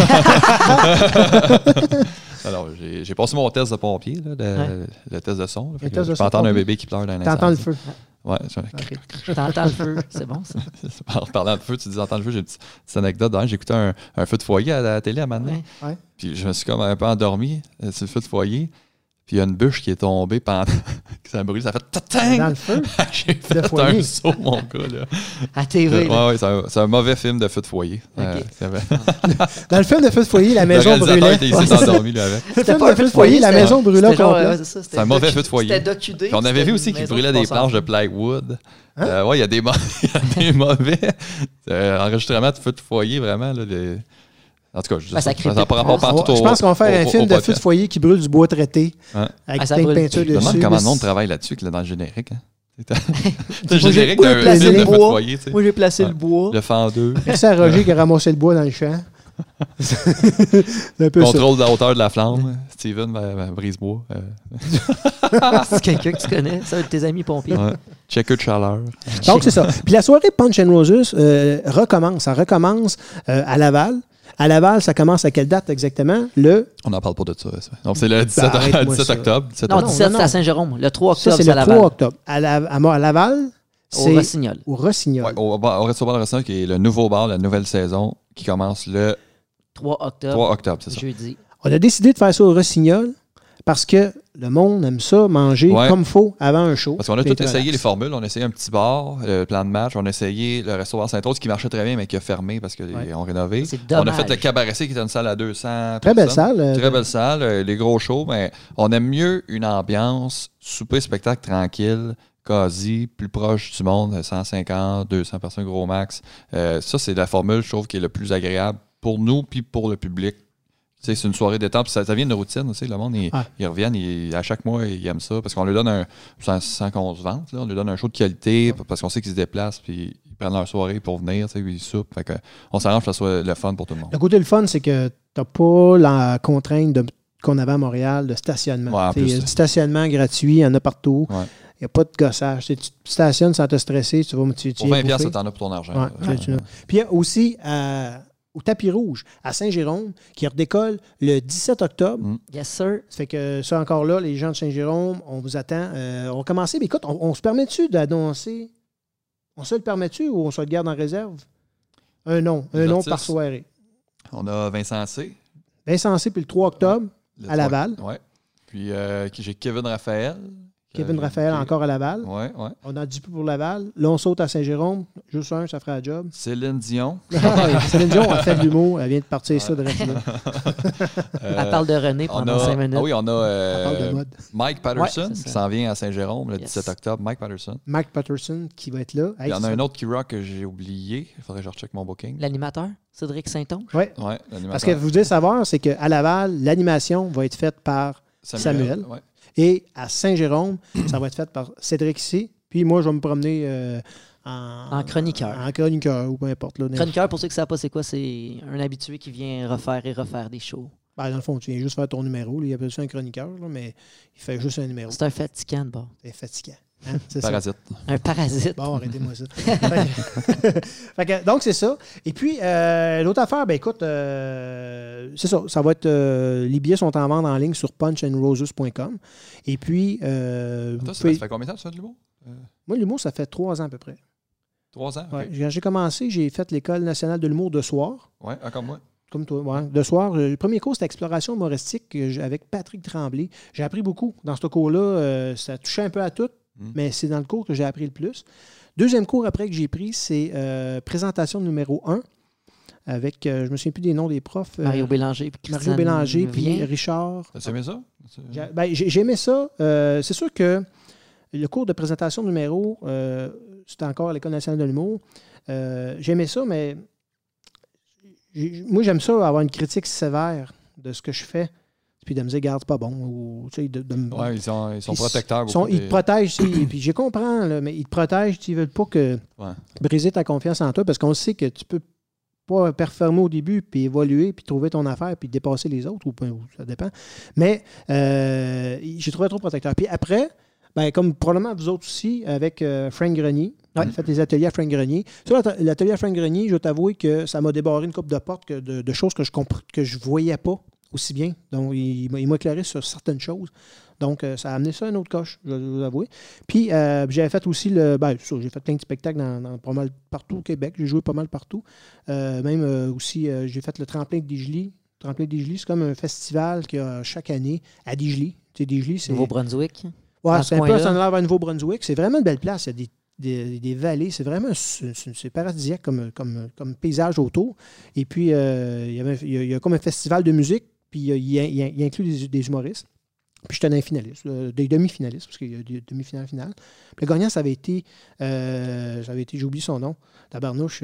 Alors, j'ai, j'ai passé mon test de pompier, là, le, Ouais. le test de son. Là, fait Le que test je de peux son entendre un pompier. bébé qui pleure d'un T'entends le feu. Ouais, je- Ok. T'entends le feu. C'est bon, ça. en parlant de feu, tu dis entends le feu, j'ai une petite, petite anecdote. D'ailleurs, j'ai écouté un, un feu de foyer à la télé à un moment donné. Ouais. Ouais. Puis je me suis comme un peu endormi euh, sur le feu de foyer. Puis il y a une bûche qui est tombée pendant que ça a brûlé. Ça a fait Dans tatang! le feu? J'ai fait De foyer. un saut, mon gars. Là. À T V. là. Ouais, ouais, c'est un, c'est un mauvais film de feu de foyer. Ok. Euh, c'est vrai. Dans le film de feu de foyer, la Le maison réalisateur brûlait. était ici, Ouais, s'est c'est ça. endormi lui, avec. Le film de feu de foyer, la c'était- maison brûlait c'était genre, complète. ouais, c'est ça, c'était C'est un mauvais docu- feu de foyer. C'était docudé. Puis on avait c'était vu aussi une qu'il maison brûlait qui des passe en planches de feu. plywood. Hein? Euh, ouais, il y a des, mo- il y a des mauvais euh, enregistrements de feu de foyer, vraiment. Là, des- En tout cas, je dis Ben, ça ça. crée Ça n'a pas plus de rapport place. partout au Je pense qu'on va faire un au- film au de feu de podcast. foyer qui brûle du bois traité Hein? avec Ah, ça plein de brûle. peinture Je me demande dessus. comment mais le monde c'est- travaille là-dessus, qu'il est dans le générique. Hein? C'est un j'ai- générique moi, j'ai d'un placé film de le feu de bois. foyer. Tu sais. Moi, j'ai placé Ouais. le bois. Le fendeux. Merci à Roger qui a ramassé le bois dans le champ. C'est un peu ça. Contrôle de la hauteur de la flamme. Steven ben, ben, Brisebois. Euh, C'est quelqu'un que tu connais. Ça, un de tes amis pompiers. ouais. Checker de chaleur. Donc, c'est ça. Puis la soirée Punch and Roses euh, recommence. Ça recommence euh, à Laval. À Laval, ça commence à quelle date exactement? Le... On n'en parle pas de ça. ça. Donc, c'est le dix-sept, arrête-moi dix-sept ça. octobre. dix-sept Non, non, octobre. dix-sept, non. c'est à Saint-Jérôme. Le trois Ça, octobre, c'est c'est à le Laval. trois octobre. À, la- à, Mo- à Laval, Au c'est Rossignol. au Rossignol. Ouais, au, bar- au Resto Bar de Rossignol, qui est le nouveau bar, la nouvelle saison, qui commence le trois octobre. trois octobre, c'est ça. Jeudi. On a décidé de faire ça au Rossignol parce que le monde aime ça, manger Ouais. comme il faut avant un show. Parce qu'on a Puis tout être essayé relax. les formules. On a essayé un petit bar, le plan de match. On a essayé le restaurant Sainte-Rose qui marchait très bien, mais qui a fermé parce qu'ils Ouais. ont rénové. C'est On a dommage. fait le Cabaret qui était une salle à deux cents Très belle personnes. salle. euh, Très belle salle, euh, les gros shows, mais on aime mieux une ambiance souper, spectacle tranquille, quasi, plus proche du monde, cent cinquante, deux cents personnes gros max. Euh, ça, c'est la formule, je trouve, qui est le plus agréable pour nous puis pour le public. Tu sais, c'est une soirée détente, puis ça, ça vient de routine aussi. Le monde, ils, Ouais. ils reviennent, ils- à chaque mois, ils aiment ça parce qu'on leur donne un, sans, sans qu'on se vante, là, on leur donne un show de qualité parce qu'on sait qu'ils se déplacent puis ils prennent leur soirée pour venir, tu sais, ils soupent. Fait que on s'arrange que ça soit le fun pour tout le monde. Le côté le fun, c'est que tu n'as pas la contrainte de- qu'on avait à Montréal de stationnement. Ouais, en T'sais, plus, il y a ça. du stationnement gratuit, il y en a partout. Ouais. Il n'y a pas de gossage. T'sais, tu te stationnes sans te stresser, tu vas tu, tu Pour y es vingt piastres, bouffé. t'en as pour ton argent. Ouais, là. tu- tu- Puis il y a aussi euh, au Tapis Rouge, à Saint-Jérôme, qui redécolle le dix-sept octobre. Mm. Yes, sir. Ça fait que ça encore là, les gens de Saint-Jérôme, on vous attend. Euh, on va commencer. Mais écoute, on, on se permet-tu d'annoncer? On se le permet-tu ou on se le garde en réserve? Un nom. Un Les nom artistes. par soirée. On a Vincent C. Vincent C. puis le trois octobre. Le à Laval. Oui. Puis euh, j'ai Kevin Raphaël. Kevin euh, Raphaël, qui... encore à Laval. Oui, oui. On a du peu pour Laval. Là, on saute à Saint-Jérôme. Juste un, ça fera la job. Céline Dion. Ah, Céline Dion a fait de l'humour. Elle vient de partir ça de là. euh, Elle parle de René pendant cinq minutes. Ah oui, on a euh, de mode. Mike Patterson ouais, qui s'en vient à Saint-Jérôme le yes. dix-sept octobre. Mike Patterson. Mike Patterson qui va être là. Il y en a un autre qui rock que j'ai oublié. Il faudrait que je recheck mon booking. L'animateur, Cédric Saint-Onge. Oui. Ouais, l'animateur. Parce que vous devez savoir, c'est qu'à Laval, l'animation va être faite par Samuel. Samuel. Ouais. Et à Saint-Jérôme, ça va être fait par Cédric ici. Puis moi, je vais me promener euh, en, en chroniqueur. En, en chroniqueur ou peu importe. Là, chroniqueur, pour ceux qui ne savent pas c'est quoi, c'est un habitué qui vient refaire et refaire des shows. Ben, dans le fond, tu viens juste faire ton numéro. Là. Il appelle ça un chroniqueur, là, mais il fait juste un numéro. C'est un fatigant de bord. C'est fatigant. Hein? C'est parasite. Ça. Un parasite. Bon, arrêtez-moi ça. fait que, donc, c'est ça. Et puis, euh, l'autre affaire, ben écoute, euh, c'est ça. Ça va être. Euh, les billets sont en vente en ligne sur punch and roses point com. Et puis. Euh, Attends, ça, pouvez... ça fait combien de temps, ça, de l'humour? Euh... Moi, l'humour, ça fait trois ans à peu près. Trois ans? Okay. Ouais. Quand j'ai commencé, j'ai fait l'École nationale de l'humour de soir. Oui, comme moi. Comme toi, ouais. De soir. Le premier cours, c'était Exploration humoristique avec Patrick Tremblay. J'ai appris beaucoup. Dans ce cours-là, euh, ça touchait un peu à tout. Mm. Mais c'est dans le cours que j'ai appris le plus. Deuxième cours après que j'ai pris, c'est euh, présentation numéro un avec, euh, je me souviens plus des noms des profs. Euh, Mario Bélanger. Puis Mario Bélanger, puis Richard. T'as aimé ça? J'ai, ben, j'ai aimé ça. Euh, c'est sûr que le cours de présentation numéro, euh, c'était encore à l'École nationale de l'humour. Euh, j'aimais ça, mais moi, j'aime ça, avoir une critique sévère de ce que je fais. Puis de me dire, garde, c'est pas bon. Ou, tu sais, de, de, ouais, ils sont, ils sont ils protecteurs. Sont, des... Ils te protègent, puis je comprends, là, mais ils te protègent, ils ne veulent pas que ouais. briser ta confiance en toi, parce qu'on sait que tu peux pas performer au début, puis évoluer, puis trouver ton affaire, puis dépasser les autres, ou, ou ça dépend. Mais euh, j'ai trouvé trop protecteur. Puis après, ben, comme probablement vous autres aussi, avec euh, Frank Grenier, ouais. On a fait des ateliers à Frank Grenier. Sur l'atelier à Frank Grenier, je dois t'avouer que ça m'a débarré une couple de portes que de, de choses que je ne que je voyais pas aussi bien. Donc, il, il m'a éclairé sur certaines choses. Donc, euh, ça a amené ça à une autre coche, je dois vous avouer. Puis, euh, j'avais fait aussi le... Ben, ça, j'ai fait plein de spectacles dans, dans pas mal partout au Québec. J'ai joué pas mal partout. Euh, même euh, aussi, euh, j'ai fait le Tremplin de Digely. Le Tremplin de Digely, c'est comme un festival qu'il y a chaque année à Digely. Tu sais, Digely, c'est... Nouveau-Brunswick. Ouais, c'est un peu ça en l'air vers Nouveau-Brunswick. C'est vraiment une belle place. Il y a des Des, des vallées, c'est vraiment c'est paradisiaque comme, comme, comme paysage autour. Et puis, euh, il, y avait, il, y a, il y a comme un festival de musique, puis il, il, il, il inclut des, des humoristes. Puis j'étais un finaliste, euh, des demi-finalistes, parce qu'il y a des demi-finales finales. Puis le gagnant, ça avait été, euh, ça avait été, j'ai oublié son nom, Tabarnouche.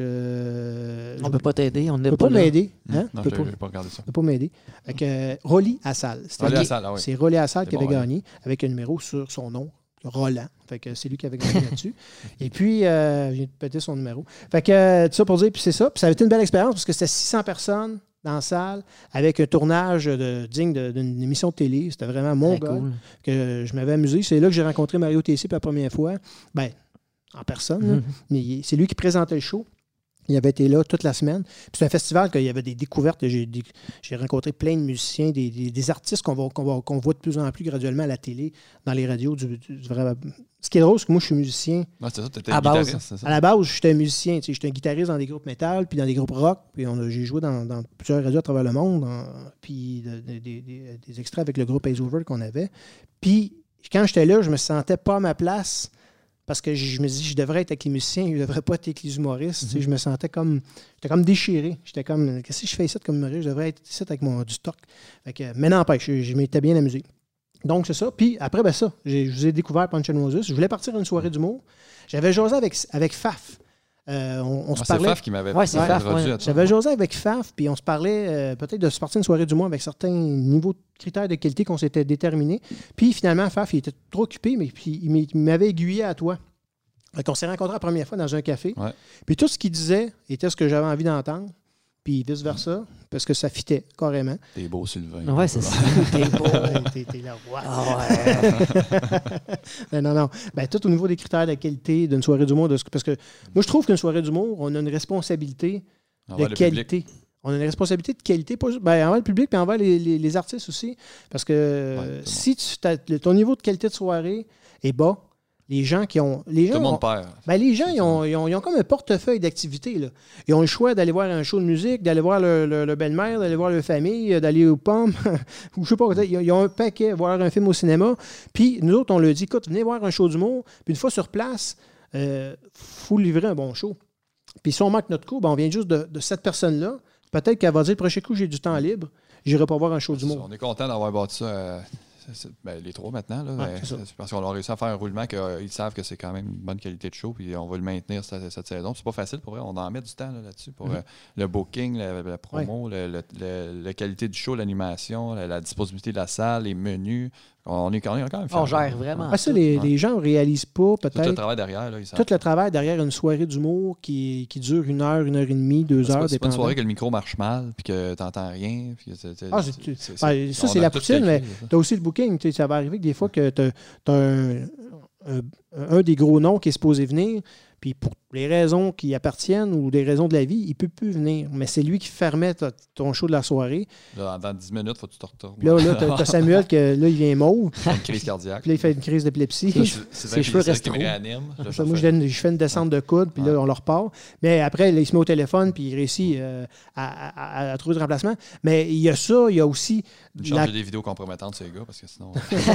Euh, on ne peut pas t'aider, on ne peut pas m'aider. Hein? Non, je n'ai pas regardé ça. On ne peut pas m'aider. Avec euh, Rolly Assal. Ah, oui. C'est Rolly Assal qui bon, avait ouais. gagné, avec un numéro sur son nom. Roland. Fait que c'est lui qui avait gagné là-dessus. Et puis, euh, je viens de péter son numéro. Fait que, euh, tout ça pour dire, puis c'est ça. Puis ça avait été une belle expérience parce que c'était six cents personnes dans la salle avec un tournage de, digne d'une émission de télé. C'était vraiment mon gars cool. Que je m'avais amusé. C'est là que j'ai rencontré Mario Tessier pour la première fois. Ben, en personne. Mm-hmm. Mais c'est lui qui présentait le show. Il avait été là toute la semaine. Puis c'est un festival qu'il y avait des découvertes. J'ai, des, j'ai rencontré plein de musiciens, des, des, des artistes qu'on, va, qu'on, va, qu'on voit de plus en plus graduellement à la télé, dans les radios. Du, du, du vrai... Ce qui est drôle, c'est que moi, je suis musicien. Ouais, c'est ça, t'étais à guitariste, base, c'est ça? À la base, j'étais un musicien. Tu sais, j'étais un guitariste dans des groupes métal, puis dans des groupes rock. Puis on a, j'ai joué dans, dans plusieurs radios à travers le monde. En, puis de, de, de, de, des extraits avec le groupe Ace Over qu'on avait. Puis quand j'étais là, je me sentais pas à ma place. Parce que je me dis, je devrais être avec les musiciens, je ne devrais pas être avec les humoristes. Mm-hmm. Tu sais, je me sentais comme. J'étais comme déchiré. J'étais comme, qu'est-ce que je fais ici comme humoriste? Je devrais être ici avec mon, du stock. Fait que, mais n'empêche, je, je m'étais bien amusé. Donc, c'est ça. Puis après, ben ça, j'ai, je vous ai découvert Punch and Roses. Je voulais partir à une soirée d'humour. J'avais jasé avec, avec Faf. Euh, on on ah, se parlait. C'est Faf qui m'avait ouais, c'est ouais, Faf, ouais. J'avais jasé avec Faf, puis on se parlait euh, peut-être de se partir une soirée d'humour avec certains niveaux de critères de qualité qu'on s'était déterminés. Puis finalement, Faf, il était trop occupé, mais puis il m'avait aiguillé à toi. Fait qu'on s'est rencontrés la première fois dans un café. Ouais. Puis tout ce qu'il disait était ce que j'avais envie d'entendre. Puis vice-versa, parce que ça fitait carrément. T'es beau, Sylvain. Ouais, c'est ça. T'es beau. T'es, t'es le roi. Ah ouais. Ben non, non. Ben, tout au niveau des critères de qualité d'une soirée d'humour. De... Parce que moi, je trouve qu'une soirée d'humour, on a une responsabilité de qualité. On a une responsabilité de qualité, pas juste, ben, envers le public, mais envers les, les, les artistes aussi. Parce que ouais, si tu, ton niveau de qualité de soirée est bas, Les gens qui ont... Les gens Tout le monde ont, perd. ben les gens, ils ont, ils, ont, ils ont comme un portefeuille d'activités. Là. Ils ont le choix d'aller voir un show de musique, d'aller voir le, le, le belle-mère, d'aller voir leur famille, d'aller aux pommes, ou je sais pas, ils ont, ils ont un paquet, voir un film au cinéma. Puis nous autres, on leur dit, écoute, venez voir un show d'humour, puis une fois sur place, il euh, faut livrer un bon show. Puis si on manque notre coup, ben on vient juste de, de cette personne-là. Peut-être qu'elle va dire, le prochain coup, j'ai du temps libre, j'irai pas voir un show d'humour. On est content d'avoir bâti ça. Euh... C'est, ben, les trois maintenant, là, ouais, ben, c'est c'est parce qu'on a réussi à faire un roulement qu'ils euh, savent que c'est quand même une bonne qualité de show, puis on va le maintenir cette, cette saison. C'est pas facile pour vrai, on en met du temps là, là-dessus pour mm-hmm. euh, le booking, la, la promo, ouais. le, le, le, la qualité du show, l'animation, la, la disponibilité de la salle, les menus. On est quand même, quand même on gère vraiment. Ah, ça, les, ouais. les gens ne réalisent pas peut-être. Tout le travail derrière. Là, ils savent. Tout le travail derrière une soirée d'humour qui, qui dure une heure, une heure et demie, deux c'est heures. Pas, c'est pas une soirée que le micro marche mal puis que tu n'entends rien. Puis c'est, c'est, ah, c'est, c'est, c'est, ben, ça, c'est la poutine, mais tu as aussi le booking. Ça va arriver que des fois que tu as un, un, un des gros noms qui est supposé venir. Puis pour les raisons qui appartiennent ou des raisons de la vie, il ne peut plus venir. Mais c'est lui qui fermait ta, ton show de la soirée. Là, dans dix minutes, il faut que tu te retournes. Puis là, là tu as Samuel qui là, il vient mauve. Il a une crise cardiaque. Puis là, il fait une crise d'épilepsie. Ses cheveux restent trop. Ça, moi, je, donne, je fais une descente de coude, puis là, on le repart. Mais après, là, il se met au téléphone, puis il réussit euh, à, à, à trouver du remplacement. Mais il y a ça, il y a aussi... Une chance la... des vidéos compromettantes, ces gars, parce que sinon...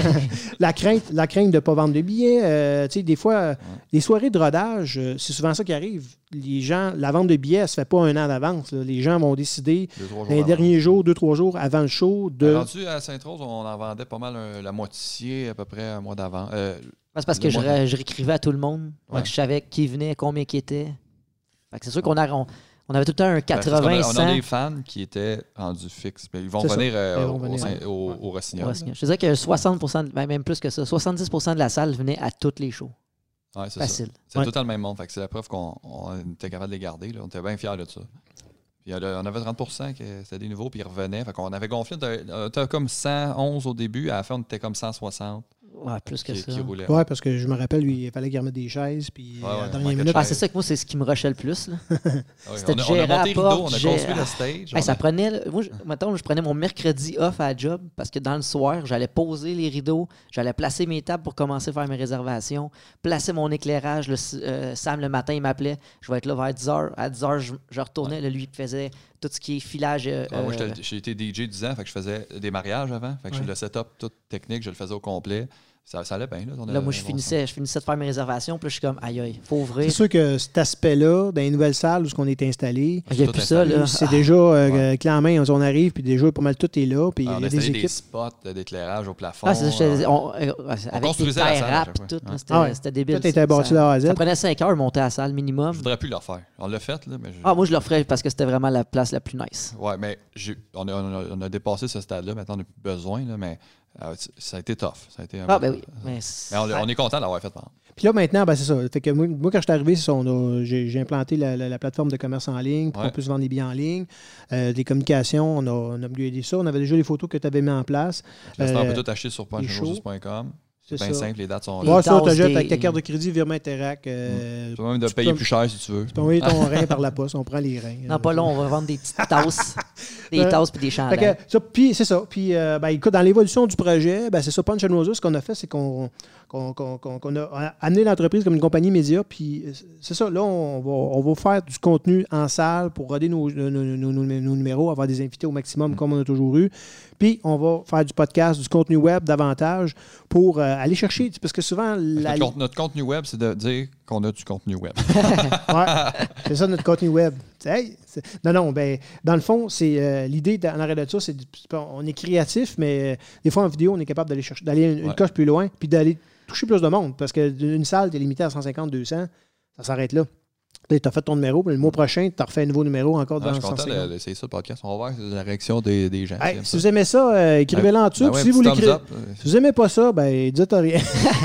la crainte la crainte de ne pas vendre de billets. Euh, tu sais, des fois, ouais. les soirées de rodage, c'est souvent ça qui arrive. Les gens, la vente de billets, elle ne se fait pas un an d'avance. Là. Les gens vont décider les derniers jours, deux, trois jours avant le show. De... Rendu à Sainte-Rose, on en vendait pas mal un, la moitié, à peu près un mois d'avant. Euh, c'est parce que je, de... je réécrivais à tout le monde. Ouais. Je savais qui venait, combien qui était. Fait que c'est sûr qu'on a... On... On avait tout le temps un quatre-vingts, cent. On a des fans qui étaient rendus fixes. Ils vont venir, euh, Ils vont au, venir au, au, au Rossignol. Je disais que soixante pour cent, même plus que ça, soixante-dix pour cent de la salle venait à tous les shows. Ouais, c'est facile. Ça. C'est ouais. tout le temps le même monde. Fait que c'est la preuve qu'on on était capable de les garder. Là. On était bien fiers de ça. Puis on avait trente pour cent qui c'était des nouveaux, puis ils revenaient. Fait qu'on avait gonflé. On était comme cent onze au début. À la fin, on était comme cent soixante. Ouais, plus que qui, ça. Qui roulait. Ouais, parce que je me rappelle, lui, il fallait qu'il remette des chaises. Puis ouais, ouais, à la dernière minute. Ah, c'est ça que moi, c'est ce qui me rushait le plus. Là. ouais, C'était on, de a, on a monté rideau, on a construit le stage. Hey, ça a... prenait, moi, je, mettons, je prenais mon mercredi off à la job parce que dans le soir, j'allais poser les rideaux, j'allais placer mes tables pour commencer à faire mes réservations, placer mon éclairage. Le, euh, Sam, le matin, il m'appelait. Je vais être là vers dix heures. À dix heures, je, je retournais. Là, lui, il faisait tout ce qui est filage. Euh, ouais, moi, j'ai été D J dix ans, fait que je faisais des mariages avant. Fait que ouais. Le setup tout technique, je le faisais au complet. Ça, ça allait bien. Là, là moi, je finissais, bon je finissais de faire mes réservations. Puis là, je suis comme, aïe, aïe, il faut ouvrir. C'est sûr que cet aspect-là, dans les nouvelles salles où on est installé, il n'y a plus ça. Là. C'est déjà euh, ouais. clé en main. On arrive, puis déjà, pas mal tout est là. Puis ah, on il y a des équipes. des spots d'éclairage au plafond. Ah, c'est ça. Euh, on, euh, on avec construisait des la salle. Rap, tout, ouais. C'était ah ouais. c'était débile. Tout était bâti de A à Z. Ça prenait cinq heures de monter à la salle minimum. Je voudrais plus le refaire. On l'a fait. Là, mais je... Ah, moi, je le referais parce que c'était vraiment la place la plus nice. Ouais, mais on a, on, a, on a dépassé ce stade-là. Maintenant, on n'a plus besoin. Là, mais euh, ça a été tough. Ça a été ah, ben oui. Mais, mais on, on est content d'avoir fait. Par Puis là, maintenant, ben, c'est ça. Fait que moi, moi, quand je suis arrivé, j'ai implanté la, la, la plateforme de commerce en ligne pour ouais. qu'on puisse vendre des billets en ligne. Euh, des communications, on a, on a voulu aider ça. On avait déjà les photos que tu avais mis en place. Euh, on peut tout acheter sur punch and roses point com. C'est bien simple, les dates sont là. Ouais, ça, tu achètes avec ta carte de crédit, virement Interac. Euh, tu peux même de payer peux, plus cher si tu veux. Tu peux envoyer ton rein par la poste, on prend les reins. Non, pas long, on va vendre des petites tasses. Des tasses puis des chandails. Puis c'est ça. Puis, euh, ben, écoute, dans l'évolution du projet, ben, c'est ça, Punch and Roses, ce qu'on a fait, c'est qu'on qu'on, qu'on, qu'on a amené l'entreprise comme une compagnie média. Puis c'est ça, là, on va, on va faire du contenu en salle pour roder nos, nos, nos, nos, nos numéros, avoir des invités au maximum mm. comme on a toujours eu. Puis on va faire du podcast, du contenu web davantage pour euh, aller chercher. Parce que souvent... La... Notre, notre contenu web, c'est de dire qu'on a du contenu web. ouais, c'est ça notre contenu web. Hey, non, non, ben dans le fond, c'est euh, l'idée en arrière de ça, c'est on est créatif, mais euh, des fois en vidéo, on est capable d'aller chercher, d'aller une, ouais. une coche plus loin, puis d'aller toucher plus de monde. Parce qu'une salle, tu es limité à cent cinquante, deux cents, ça s'arrête là. Tu as fait ton numéro, puis le mois prochain, tu as refait un nouveau numéro encore dans ah, je suis content d'essayer ça, le podcast. On va voir la réaction des, des gens. Hey, si ça. Vous aimez ça, euh, écrivez-le en dessous. Ben ouais, si, vous l'écrivez, up, euh, si vous n'aimez pas ça, ben dites rien.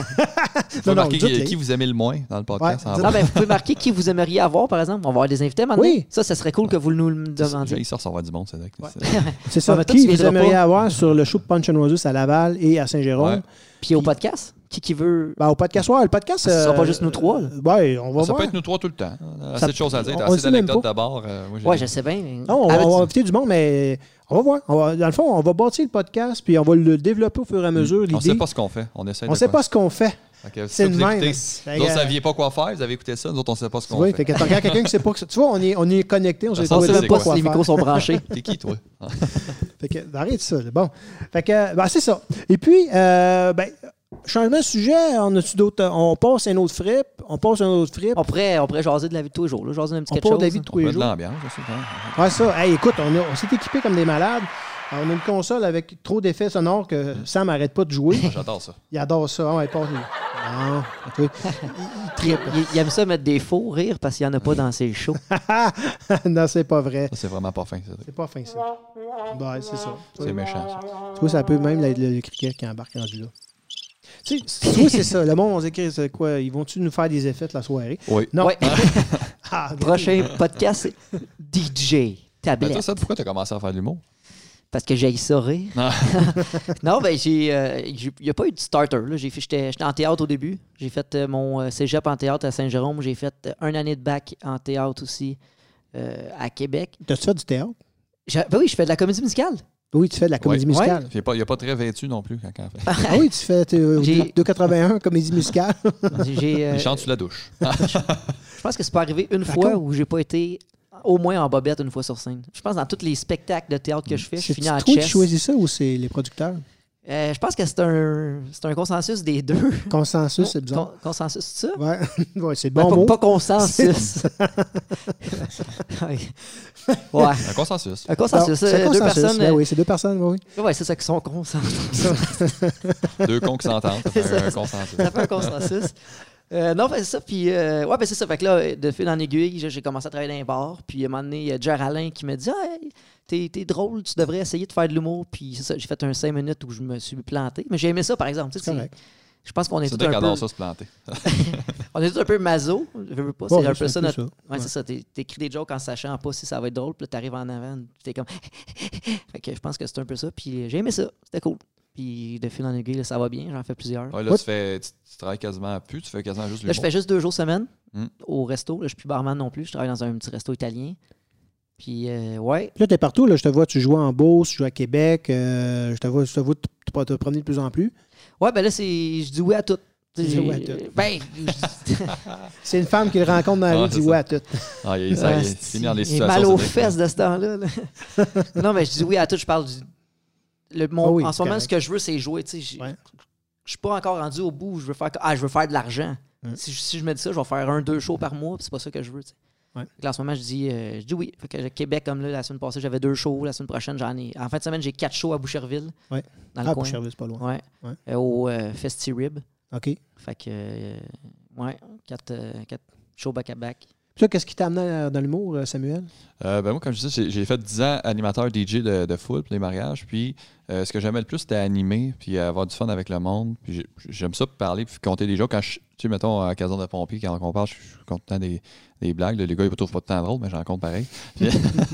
Vous pouvez marquer qui, qui vous aimez le moins dans le podcast. Ouais, ah, ben, vous pouvez marquer qui vous aimeriez avoir, par exemple. On va avoir des invités maintenant. Oui. Ça, ça serait cool que vous nous le demandiez. Il sort, ça va avoir du monde, c'est vrai. Ouais. C'est ça. Ouais, qui vous aimeriez pas. avoir sur le show de Punch and Roses à Laval et à Saint-Jérôme. Ouais. Puis au podcast? Qui, qui veut. Ben, au podcast, ouais, le podcast. Ce ne sera pas juste nous trois. Oui, on va ça voir. peut être nous trois tout le temps. Assez ça, de choses à dire. On, assez d'anecdotes d'abord. Euh, oui, je sais bien. Mais... Non, on, ah, on va inviter du monde, mais on va voir. On va, dans le fond, on va bâtir le podcast, puis on va le développer au fur et à mesure. On ne sait pas ce qu'on fait. On essaie On ne sait pas ce qu'on fait. Okay, c'est le même. Vous autres, ne saviez pas quoi faire, vous avez écouté ça, nous autres, on ne sait pas ce qu'on oui, fait. fait que tu regardes quelqu'un qui ne sait pas que ça. Tu vois, on est, on est connecté, on ne sait pas, pas, pas si les micros sont branchés. T'es qui, toi? Fait que, arrête ça. Bon. Fait que, ben, c'est ça. Et puis, euh, ben, changement de sujet, on a-tu d'autres. On passe à un autre frip. On passe à un autre frip. On pourrait, on pourrait jaser de la vie de tous les jours. Là, jaser un petit on quelque chose. de la vie de tous les on jours. de l'ambiance aussi. Ouais, ça. Hey, écoute, on, a, on s'est équipés comme des malades. Alors, on a une console avec trop d'effets sonores que Sam n'arrête pas de jouer. Ah, j'adore ça. Il adore ça. Ah, ouais, passe. Non, il, il trippe. Il, il aime ça mettre des faux rires parce qu'il n'y en a pas dans ses shows. Non, c'est pas vrai. Ça, c'est vraiment pas fin. Ça. C'est pas fin, ça. Ben, c'est ça. C'est méchant, ça. Tu vois, ça peut même être le, le cricket qui embarque rendu là. Tu sais, tu vois, c'est ça. Le monde, on se dit, c'est quoi? Ils vont-tu nous faire des effets la soirée? Oui. Non. Ouais. Ah, Prochain podcast, c'est D J, tablette. Mais toi, ça, pourquoi tu as commencé à faire de l'humour? Parce que j'ai ça rire. Non, non, ben, j'ai. Il euh, n'y a pas eu de starter. Là. J'ai fait, j'étais, j'étais en théâtre au début. J'ai fait euh, mon euh, cégep en théâtre à Saint-Jérôme. J'ai fait euh, une année de bac en théâtre aussi euh, à Québec. T'as-tu fait du théâtre? J'ai, ben oui, je fais de la comédie musicale. Oui, tu fais de la comédie ouais. musicale. Il ouais. n'y a, a pas très vêtu non plus quand on fait. Ah oui, tu fais euh, deux quatre-vingt-un, comédie musicale. J'ai, euh, Il chante sous la douche. Je pense que c'est pas arrivé une Par fois contre, où j'ai pas été au moins en bobette une fois sur scène. Je pense que dans tous les spectacles de théâtre que je fais, je finis en chess. C'est toi qui chess. choisis ça ou c'est les producteurs? Euh, je pense que c'est un, c'est un consensus des deux. Consensus, c'est bizarre. Con- consensus, c'est ça? Ouais, ouais c'est le Ben, bon pas, mot. pas consensus. Ouais. Un consensus. Un consensus. Non, euh, c'est deux consensus, personnes. ben euh, oui, c'est deux personnes, oui. Ouais, c'est ça qui sont consensus. Deux cons qui s'entendent. Ça C'est fait ça. un consensus. Ça fait un consensus. Euh, non, ben, c'est ça. Puis, euh, ouais, ben, c'est ça. Fait que là, de fil en aiguille, j'ai j'ai commencé à travailler dans un bar. Puis, à un moment donné, il y a Jer Alain qui me dit ah, hey, t'es, t'es drôle, tu devrais essayer de faire de l'humour. Puis, c'est ça. J'ai fait un cinq minutes où je me suis planté. Mais j'ai aimé ça, par exemple. Tu sais, C'est correct. je pense qu'on est C'est tous vrai un qu'on adore peu. ça se planter. On est tous un peu maso. Je veux pas. Ouais, C'est un c'est peu un ça peu notre. ça. Ouais, Ouais. c'est ça. T'é- T'écris des jokes en sachant pas si ça va être drôle. Puis là, t'arrives en avant. Puis t'es comme. Fait que je pense que c'est un peu ça. Puis, j'ai aimé ça. C'était cool. Puis, de fil en aiguille, là, ça va bien. J'en fais plusieurs. Ouais, là, Ouais. tu, fais, tu, tu travailles quasiment plus, tu fais quasiment juste Là, je l'humour. fais juste deux jours semaine Mm. au resto. Là, je suis plus barman non plus. Je travaille dans un petit resto italien. Puis, euh, ouais. Puis là, t'es partout, là, je te vois, tu joues en Beauce, tu joues à Québec, euh, je te vois, je te vois te, te, te promener de plus en plus. Ouais, ben là, c'est. Je dis oui à tout. Tu dis oui à tout. Ben, je- C'est une femme qu'il rencontre dans la Ah, rue, c'est dit ça. ouais à tout. Ah, il, ça, il, Ah, il finit dans les il est situations. mal aux c'est fesses de ce temps-là. là. Non, mais je dis oui à tout. Je parle du. Le, mon, Ah oui, en ce moment, correct. ce que je veux, c'est jouer. Tu sais, je Ouais. je suis pas encore rendu au bout où je veux faire. Ah, je veux faire de l'argent. Mm. Si, je- si je me dis ça, je vais faire un, deux shows par mois, puis c'est pas ça que je veux. Tu sais. Ouais. Fait que là, en ce moment, je dis, euh, je dis oui. Fait que Québec, comme là, la semaine passée, j'avais deux shows. La semaine prochaine, j'en ai. En fin de semaine, j'ai quatre shows à Boucherville. Ouais. Dans le Ah, coin. Boucherville, c'est pas loin. Ouais. Ouais. Euh, au euh, Festi-Rib. OK. Puis Fait que. euh, ouais, quatre, euh, quatre shows back-à-back. ça, qu'est-ce qui t'a amené dans l'humour, euh, Samuel? Euh, ben moi, comme je disais, j'ai, j'ai fait dix ans animateur D J de, de foule pour les mariages. Puis euh, ce que j'aimais le plus, c'était animer, puis avoir du fun avec le monde. Puis j'ai- j'aime ça parler, puis compter des jokes. Quand je, tu sais, mettons, à Caserne de Pompiers, quand on parle, je suis content des, des blagues. Là, les gars, ils ne trouvent pas de temps drôle, mais j'en compte pareil. Puis-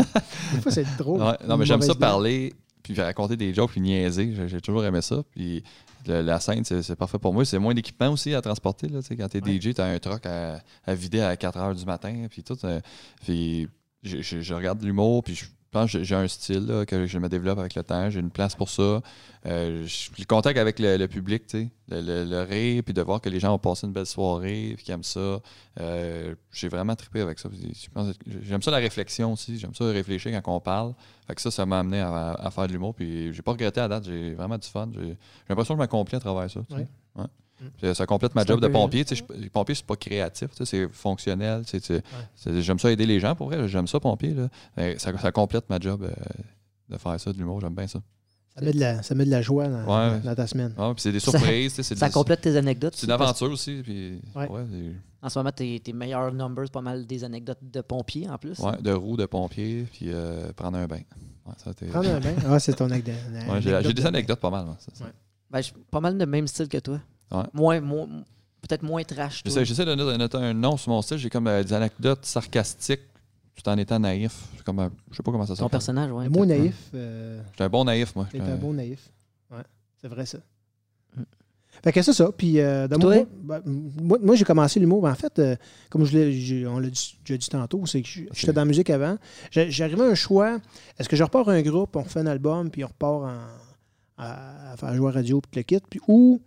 Des fois, c'est drôle. Ouais, non, mais Une j'aime ça mauvaise blague. parler, puis raconter des jokes, puis niaiser. J'ai, j'ai toujours aimé ça. Puis le- la scène, c'est, c'est parfait pour moi. C'est moins d'équipement aussi à transporter. Là, tu sais, quand t'es Ouais. D J, t'as un truck à, à vider à quatre heures du matin, puis tout. euh, puis je, je- je regarde l'humour, puis je pense que j'ai- j'ai un style là, que je me développe avec le temps. J'ai une place pour ça. Euh, je- le contact avec le, le public, tu sais, le, le, le rire, puis de voir que les gens ont passé une belle soirée, puis qu'ils aiment ça. Euh, j'ai vraiment trippé avec ça. Puis je pense que j'aime ça la réflexion aussi. J'aime ça réfléchir quand on parle. Fait que ça, ça m'a amené à, à faire de l'humour. Puis j'ai pas regretté à date. J'ai vraiment du fun. J'ai, j'ai l'impression que je m'accomplis à travers ça. tu sais. Ouais. Ouais. Mm. Puis ça complète ma C'est job un de peu- pompier. Tu sais, je- les pompiers, c'est pas créatif. tu sais, C'est fonctionnel. tu sais, tu- c'est- J'aime ça aider les gens pour vrai. J'aime ça, pompier. Là. Mais Ça, ça complète ma job euh, de faire ça, de l'humour. J'aime bien ça. Ça met de la, ça met de la joie dans, Ouais. dans ta semaine. Ouais, puis c'est des Ça- surprises. tu sais, c'est Ça des- complète tes anecdotes. C'est une aventure aussi. Puis, Ouais. ouais, c'est- En ce moment, tes, tes meilleurs numbers, c'est pas mal des anecdotes de pompiers en plus. ouais, de roues, de pompier, puis euh, prendre un bain. Ouais, ça, t'es- Prendre un bain. Ah, c'est ton anecdote. Ouais, j'ai, j'ai des anecdotes pas mal. ouais, ça, ça. Ouais. Ben, j'ai pas mal de même style que toi. Ouais. Moins, moins- peut-être moins trash. toi. J'essaie, j'essaie de noter, de noter un nom sur mon style. J'ai comme euh, des anecdotes sarcastiques tout en étant naïf. C'est comme un- je sais pas comment ça Ton s'appelle. personnage, ouais. Le mot naïf, euh, J'étais un bon naïf, moi. t'es J'étais un un- beau naïf. Ouais, c'est vrai ça. Mm. Fait que c'est ça. Puis, euh, dans Toi? mon- ben, moi, moi, j'ai commencé l'humour. Ben, en fait, euh, comme je l'ai, j'ai- on l'a dit, déjà dit tantôt, c'est que j'étais Ok. dans la musique avant. J'ai- J'arrivais à un choix. Est-ce que je repars un groupe, on refait un album, puis on repart en- à, à faire jouer à radio, puis le kit, puis ou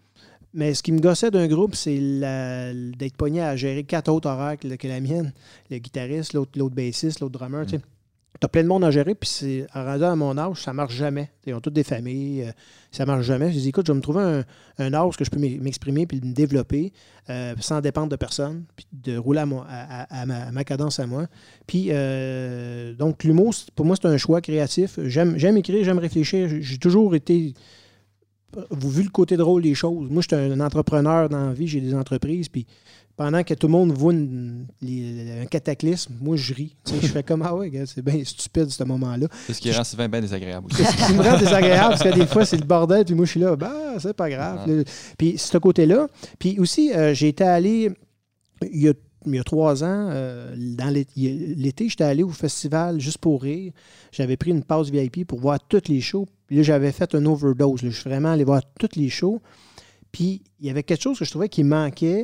Mais ce qui me gossait d'un groupe, c'est la, d'être pogné à gérer quatre autres horaires que, que la mienne. Le guitariste, l'autre, l'autre bassiste, l'autre drummer. Mm. Tu as plein de monde à gérer, puis c'est rendu à mon âge, ça marche jamais. Ils ont toutes des familles, euh, ça marche jamais. Je dis, écoute, je vais me trouver un, un âge que je peux m'exprimer puis me développer euh, sans dépendre de personne, puis de rouler à, mon, à, à, à, ma, à ma cadence à moi. Puis, euh, donc, l'humour, pour moi, c'est un choix créatif. J'aime, j'aime écrire, j'aime réfléchir. J'ai toujours été... Vous vu le côté drôle des choses. Moi, je suis un entrepreneur dans la vie, j'ai des entreprises, puis pendant que tout le monde voit une, les, un cataclysme, moi, je ris. Tu sais, je fais comme, ah ouais, gars, c'est bien stupide, ce moment-là. C'est ce qui rend souvent bien désagréable. C'est ce qui me rend désagréable, parce que des fois, c'est le bordel, puis moi, je suis là, bah, c'est pas grave. Ah. Puis, ce côté-là. Puis aussi, euh, j'ai été allé, il y a Il y a trois ans, euh, dans l'été, j'étais allé au festival Juste pour rire. J'avais pris une passe V I P pour voir toutes les shows. Puis là, j'avais fait une overdose. Là. Je suis vraiment allé voir toutes les shows. Puis il y avait quelque chose que je trouvais qui manquait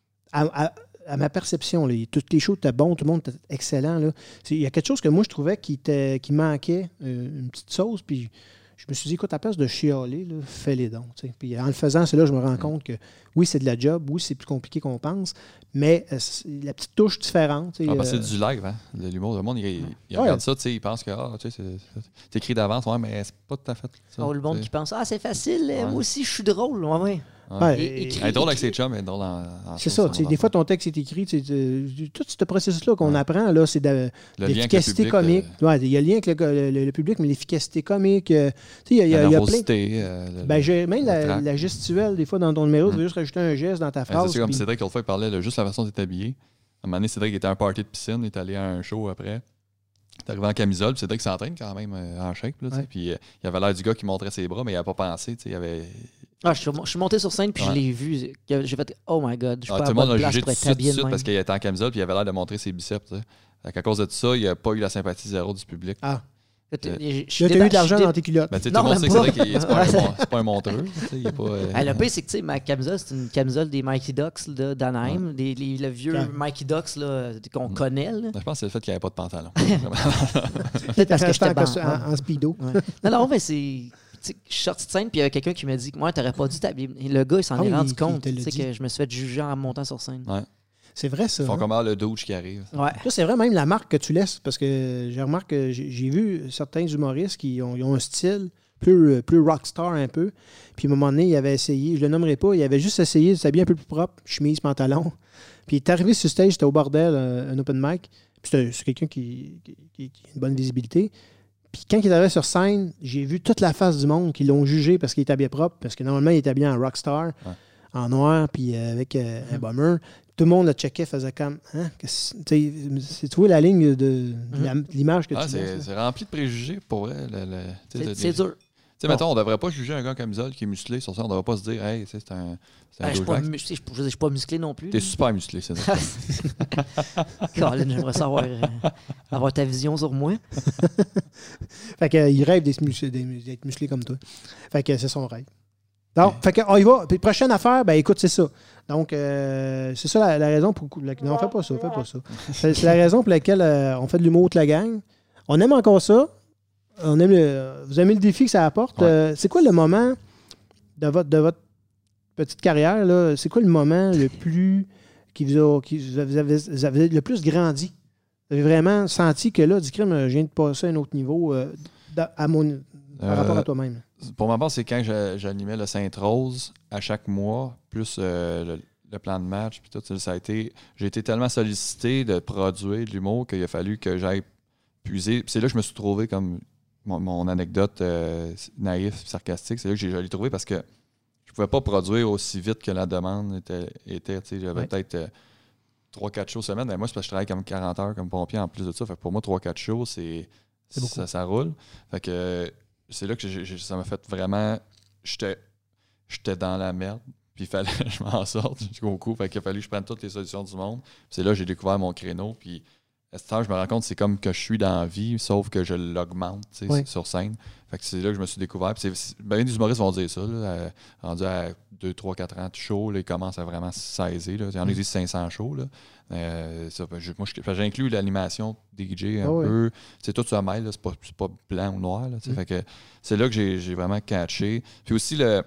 à, à, à ma perception. Là. Toutes les shows étaient bons, tout le monde était excellent. Là. Il y a quelque chose que moi, je trouvais qui, était, qui manquait, euh, une petite sauce. Puis je me suis dit, écoute, à la place de chialer, là, fais-les donc. T'sais. Puis en le faisant, c'est là que je me rends compte que oui, c'est de la job, oui, c'est plus compliqué qu'on pense, mais euh, la petite touche différente. Ah, parce que euh... c'est du live, hein? De l'humour. Le monde, il, il ouais. regarde ça, il pense que ah, tu sais, c'est écrit d'avance, ouais, mais c'est pas tout à fait ça. Oh, le monde t'sais. Qui pense, ah, c'est facile, ouais. Moi aussi, je suis drôle. Ouais, ouais. Ouais. Et, et, elle est drôle avec ses chums, elle est drôle en, en c'est ça. Des fois, ton texte est écrit. Tout ce processus-là qu'on ouais. apprend, là, c'est de, l'efficacité comique. Euh... Ouais, il y a le lien avec le, le, le public, mais l'efficacité comique. Euh, il y a, la y a plein. Euh, le, ben, j'ai, même la, la gestuelle, des fois, dans ton numéro, hum. tu veux juste rajouter un geste dans ta phrase. Ben, c'est comme puis... Cédric, l'autre fois, il parlait de juste la façon d'être habillé. À un moment donné, Cédric était à un party de piscine, il est allé à un show après. Il est arrivé en camisole, puis Cédric s'entraîne quand même euh, en shape. Là, ouais. Puis euh, il avait l'air du gars qui montrait ses bras, mais il n'avait pas pensé. Il avait... Ah, je, suis, je suis monté sur scène, puis ouais. je l'ai vu. J'ai fait « Oh my God, je suis ah, pas à Tout le monde l'a jugé tout de suite parce qu'il était en camisole, puis il avait l'air de montrer ses biceps. À cause de tout ça, il n'a pas eu la sympathie zéro du public. Ah. Tu as eu de l'argent dans tes culottes. Ben, tout le monde sait que c'est pas, un, pas un montreux. Pas, euh... ah, le pire, c'est que ma camisole, c'est une camisole des Mighty Ducks là, d'Anaheim. Ouais. Des, les, le vieux ouais. Mighty Ducks là, qu'on connaît. Là. Je pense que c'est le fait qu'il n'y avait pas de pantalon. Peut-être parce que j'étais en, en, en speedo. Ouais. Non, non, mais c'est... Je suis sorti de scène, puis il y avait quelqu'un qui m'a dit que moi, t'aurais pas dû t'habiller. Le gars, il s'en ah est oui, rendu il, compte. Il que je me suis fait juger en montant sur scène. Ouais. C'est vrai, ça. Ils font hein? comment le douche qui arrive. Ouais. Ça, c'est vrai, même la marque que tu laisses. Parce que j'ai remarqué que j'ai, j'ai vu certains humoristes qui ont, ils ont un style plus, plus rockstar un peu. Puis à un moment donné, il avait essayé, je le nommerai pas, il avait juste essayé de s'habiller un peu plus propre, chemise, pantalon. Puis il est arrivé sur stage, c'était au bordel, un open mic. Puis c'est, c'est quelqu'un qui, qui, qui, qui a une bonne visibilité. Puis quand il est arrivé sur scène, j'ai vu toute la face du monde qui l'ont jugé parce qu'il était habillé propre. Parce que normalement, il est habillé en rockstar, ouais. en noir, puis avec euh, un bomber. Tout le monde le checkait, faisait comme. Hein, tu vois la ligne de, de, la, de l'image que ah, tu c'est, laisses, c'est rempli de préjugés pour vrai. Le, le, c'est, le, c'est dur. Tu sais, mettons, on devrait pas juger un gars comme Zol qui est musclé sur ça. On devrait pas se dire, hey, c'est un. C'est un ben, je suis pas, musclé, je, je suis pas musclé non plus. T'es super musclé, c'est ça. Colin, j'aimerais savoir euh, avoir ta vision sur moi. Fait qu'il rêve d'être musclé, d'être musclé comme toi. Fait que c'est son rêve. Donc, fait que, on y va. Puis, prochaine affaire, ben écoute, c'est ça. Donc, euh, c'est ça la, la raison pour laquelle. Non, fais pas ça, fais pas ça. C'est, c'est la raison pour laquelle euh, on fait de l'humour toute la gang. On aime encore ça. On aime le, vous aimez le défi que ça apporte. Ouais. Euh, c'est quoi le moment de votre, de votre petite carrière, là? C'est quoi le moment le plus qui vous a, qui vous avez, vous avez le plus grandi? Vous avez vraiment senti que là, du crime, je viens de passer à un autre niveau euh, à mon, par euh, rapport à toi-même? Pour ma part, c'est quand j'animais le Sainte-Rose à chaque mois, plus euh, le, le plan de match, puis tout ça a été. J'ai été tellement sollicité de produire de l'humour qu'il a fallu que j'aille puiser. Puis c'est là que je me suis trouvé comme mon, mon anecdote euh, naïf, sarcastique. C'est là que j'ai, j'allais trouver parce que je pouvais pas produire aussi vite que la demande était. était j'avais ouais. peut-être euh, trois quatre shows semaine. Mais moi, c'est parce que je travaille comme quarante heures comme pompier en plus de ça. Fait que pour moi, trois quatre shows, c'est, c'est ça, ça roule. Fait que. C'est là que j'ai, j'ai, ça m'a fait vraiment... J'étais, j'étais dans la merde, puis il fallait que je m'en sorte jusqu'au coup. Fait qu'il a fallu que je prenne toutes les solutions du monde. Puis c'est là que j'ai découvert mon créneau. Puis à ce temps, je me rends compte que c'est comme que je suis dans la vie, sauf que je l'augmente oui. sur scène. Fait que c'est là que je me suis découvert. Puis c'est, c'est, ben, les humoristes vont dire ça. Là, à, rendu à deux, trois, quatre ans de show, là, ils commencent à vraiment se saisir. Là. Il y en existe cinq cents shows. Là. Euh, ça, je, moi, je, j'inclus l'animation D J un oh, peu. Oui. Tout ça mêle, là, c'est, pas, c'est pas blanc ou noir. Là, mm. Fait que c'est là que j'ai, j'ai vraiment catché. Puis aussi, le,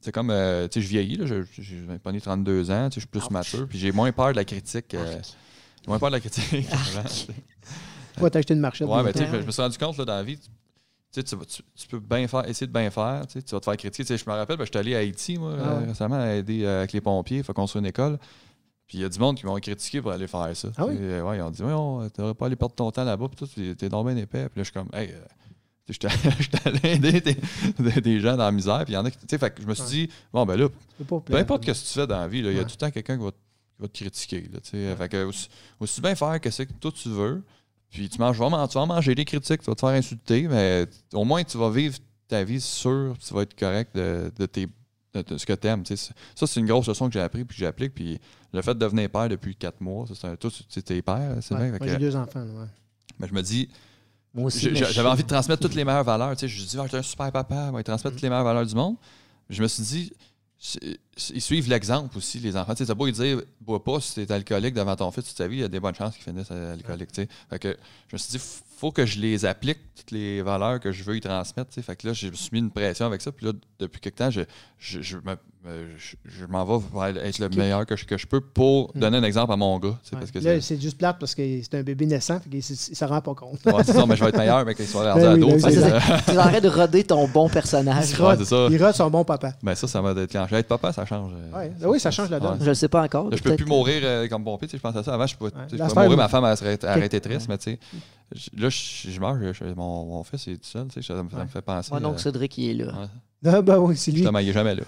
c'est comme, euh, tu sais, je vieillis, là, je- je- j'ai pas né trente-deux ans, tu sais, je suis plus Ouch. mature, puis j'ai moins peur de la critique. euh, j'ai moins peur de la critique. avant, tu sais. Tu vas t'acheter une marchette. Ouais, mais tu sais, Ouais, je ouais. je me suis rendu compte, là, dans la vie, tu sais, tu, vas- tu, tu peux bien faire, essayer de bien faire, tu sais, tu vas te faire critiquer. Tu sais, je me rappelle, ben, j'étais allé à Haïti, moi, Ah euh, ouais. récemment, à aider euh, avec les pompiers, il faut construire une école. Puis il y a du monde qui m'ont critiqué pour aller faire ça. Ah oui? Tu sais, euh, ouais, ils ont dit, ouais, on, t'aurais pas aller perdre ton temps là-bas, puis tout, t'es t'es donc bien épais. Puis là, je suis comme, hey, euh, tu sais, j'étais j'étais allé aider des, des- des gens dans la misère, puis il y en a qui, tu sais, fait que je me suis Ouais. dit, bon, ben là, Tu peux pas peu plaire. importe ce que tu fais dans la vie, là, il y a Ouais. tout le temps quelqu'un qui va, te- qui va te critiquer. Là, tu sais. Fait que aussi, aussi bien faire que c'est que toi tu veux, puis tu, manges, vraiment, tu vas manger des critiques, tu vas te faire insulter, mais au moins tu vas vivre ta vie sûr, tu vas être correct de, de, tes, de, de ce que tu aimes. Ça, c'est une grosse leçon que j'ai appris puis que j'applique. Puis le fait de devenir père depuis quatre mois, ça, c'est un, toi, tu es père, c'est Ouais, vrai. Fait moi, que- j'ai deux enfants. là, Ouais. mais je me dis, Moi aussi. j'ai- mais j'avais je- envie de transmettre toutes les meilleures valeurs. Tu sais, je me dis, ah, j'étais un super papa, il va transmettre toutes les meilleures valeurs du monde. Je me suis dit, c'est- ils suivent l'exemple aussi, les enfants. Tu sais, t'as beau lui dire, bois pas si t'es alcoolique devant ton fils toute ta vie, il y a des bonnes chances qu'ils finissent alcooliques. Tu sais. Fait que je me suis dit, faut que je les applique, toutes les valeurs que je veux y transmettre. Tu sais. Fait que là, je me suis mis une pression avec ça. Puis là, depuis quelque temps, je, je, je, me- me- je- je m'en vais vers être le Ok. meilleur que je, que je peux pour Mm. donner un exemple à mon gars. Tu sais, Ouais. parce que Là, c'est- c'est juste plate parce que c'est un bébé naissant, fait qu'il ne se rend pas compte. ouais, c'est ça, mais je vais être meilleur, mais qu'il soit rendu Ben oui, ado. ben tu oui, sais, c'est euh, Tu arrêtes de roder ton bon Il personnage. se Ouais, rate, c'est ça. il rate son bon papa. Ben ça, ça m'a déclenché. Être papa, ça change. euh, Ouais. Oui, ça change la donne. Je le sais pas encore. Là, je peux peut-être plus que- mourir euh, comme pompier, tu sais, je pense à ça. Avant, je pouvais, tu sais, je La pouvais star, mourir, moi. ma femme elle serait arrêtée triste, Ouais. mais tu sais, je- là, je, je meurs, je- je- mon, mon fils est tout seul, tu sais, ça, me, ça me Ouais. fait penser. Mon oncle euh, Cédric, il est là. ouais. Ah, ben oui, c'est lui. Justement, il est jamais là.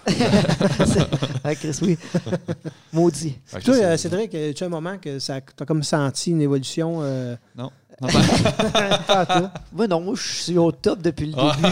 Ah, Chris, oui. Maudit. Fait que Toi, ça, euh, c'est- Cédric, as-tu un moment que ça t'as comme senti une évolution euh, Non. Non, pas- pas à toi? Moi, non, moi, je suis au top depuis le Ah.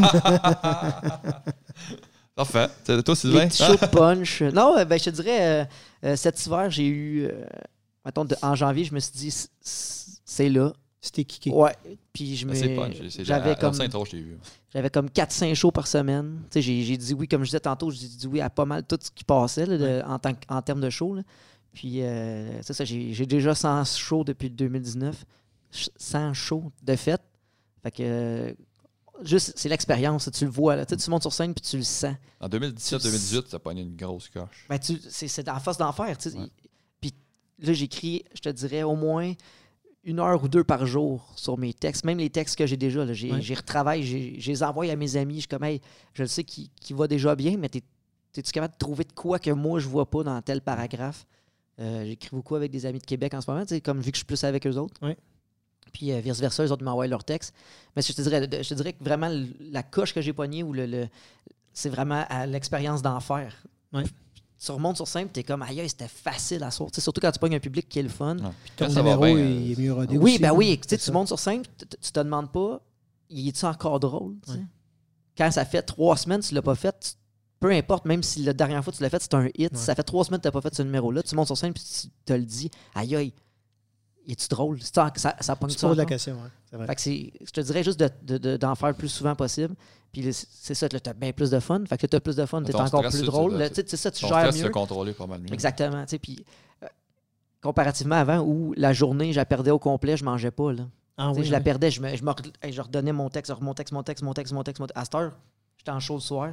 début. Parfait. T'sais, Toi, Les Sylvain? petits shows de punch. Non, euh, ben, je te dirais, euh, euh, cet hiver, j'ai eu. euh, mettons, de- en janvier, je me suis dit, c- c- c'est là. C'était kické. Ouais. Puis je Ah, me. c'est pas. c'est- J'avais à- à comme. Saint-Tro, je t'ai vu. J'avais comme quatre cinq shows par semaine. Tu sais, J'ai j'ai dit oui, comme je disais tantôt, j'ai dit oui à pas mal tout ce qui passait là, de- en, tant que- en termes de shows. là. Puis, euh, c'est ça, j'ai j'ai déjà cent shows depuis le deux mille dix-neuf. Ch- cent shows de fête. Fait que, euh, juste, c'est l'expérience. Tu le vois. Là. Tu sais, tu montes sur scène puis tu le sens. En deux mille dix-sept deux mille dix-huit, t'as pogné une grosse coche. Ben, tu, c'est, c'est en face d'enfer. Tu sais. Ouais. Puis là, j'écris, je te dirais, au moins une heure ou deux par jour sur mes textes. Même les textes que j'ai déjà. Là, j'ai, Ouais. j'ai retravaillé, j'ai, je les envoie à mes amis. Je suis comme, hey, je le sais qui, qui va déjà bien, mais t'es, es-tu capable de trouver de quoi que moi, je vois pas dans tel paragraphe? Euh, j'écris beaucoup avec des amis de Québec en ce moment, tu sais, comme vu que je suis plus avec eux autres. Ouais. Puis euh, vice-versa, eux autres m'envoient leurs textes. Mais je te dirais, je te dirais que vraiment, le- la coche que j'ai pognée, ou le, le- c'est vraiment à l'expérience d'enfer. Ouais. Tu remontes sur scène, tu es comme, aïe, aïe, c'était facile à sortir. Tu sais, surtout quand tu pognes un public qui est le fun. Ouais. Ton Quand ça va numéro bien, il est mieux rodé Oui, aussi, ben là. oui. Tu sais, C'est tu ça. montes sur scène, tu te tu te demandes pas, il est-tu encore drôle? tu sais? Ouais. Quand ça fait trois semaines, tu l'as pas fait, tu- peu importe, même si la dernière fois tu l'as fait, c'est un hit. Ouais. Si ça fait trois semaines que tu n'as pas fait ce numéro-là, tu montes sur scène et tu te le dis, aïe aïe, est-tu drôle? C'est ça, ça, ça pogne Tu te ça poses la encore? question, ouais. C'est vrai. Fait que c'est, je te dirais juste de, de- de- d'en faire le plus souvent possible. Puis là, c'est c'est ça, tu as bien plus de fun. Fait que tu as plus de fun, tu es Ton encore stress, plus c'est- drôle. c'est- Là, tu sais, c'est ça, tu Ton gères stress, mieux. se contrôler pas mal mieux. Exactement. tu sais, Puis euh, comparativement à avant où la journée, je la perdais au complet, je mangeais pas. Là. Ah, Tu sais, oui, je la oui. perdais, je, me, je, me re- hey, je redonnais mon texte, mon texte, mon texte, mon texte, mon texte, mon texte. À cette heure, j'étais en show le soir.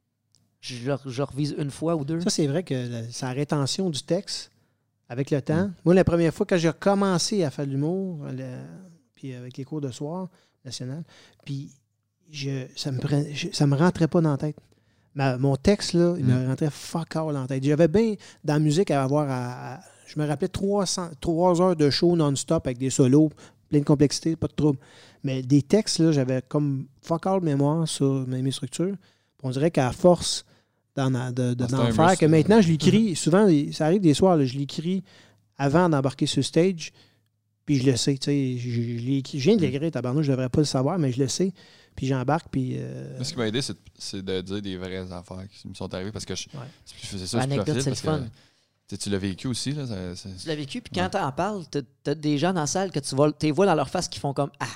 Je, le- je revise une fois ou deux. Ça, c'est vrai que la- sa rétention du texte, avec le temps. Moi, la première fois que j'ai recommencé à faire de l'humour, le- puis avec les cours de soir national, puis je, ça me prenait- je- ça me rentrait pas dans la tête. Ma- mon texte, là, il me Mm. rentrait fuck all dans la tête. J'avais bien, dans la musique, à avoir à, à- je me rappelais trois cents trois heures de show non-stop avec des solos, plein de complexité, pas de trouble. Mais des textes, là, j'avais comme fuck all mémoire sur mes, mes structures. Puis on dirait qu'à force d'en, de, de, Ah, c'est d'en un faire, muscle. que maintenant, je l'écris, souvent, ça arrive des soirs, là, je l'écris avant d'embarquer sur stage, puis je le sais, tu sais, je, je l'ai écrit- je viens de l'écrire, tabarnou, je devrais pas le savoir, mais je le sais, puis j'embarque, puis... euh, Moi, ce qui m'a aidé, c'est de, c'est de dire des vraies affaires qui me sont arrivées parce que je, Ouais. c'est plus- c'est ça, c'est plus L'anecdote, facile c'est le parce fun. que, tu sais, tu l'as vécu aussi. Là, ça- ça- Tu l'as vécu, puis quand tu en parles, tu as des gens dans la salle que tu vois, tu les vois dans leur face qui font comme Ah.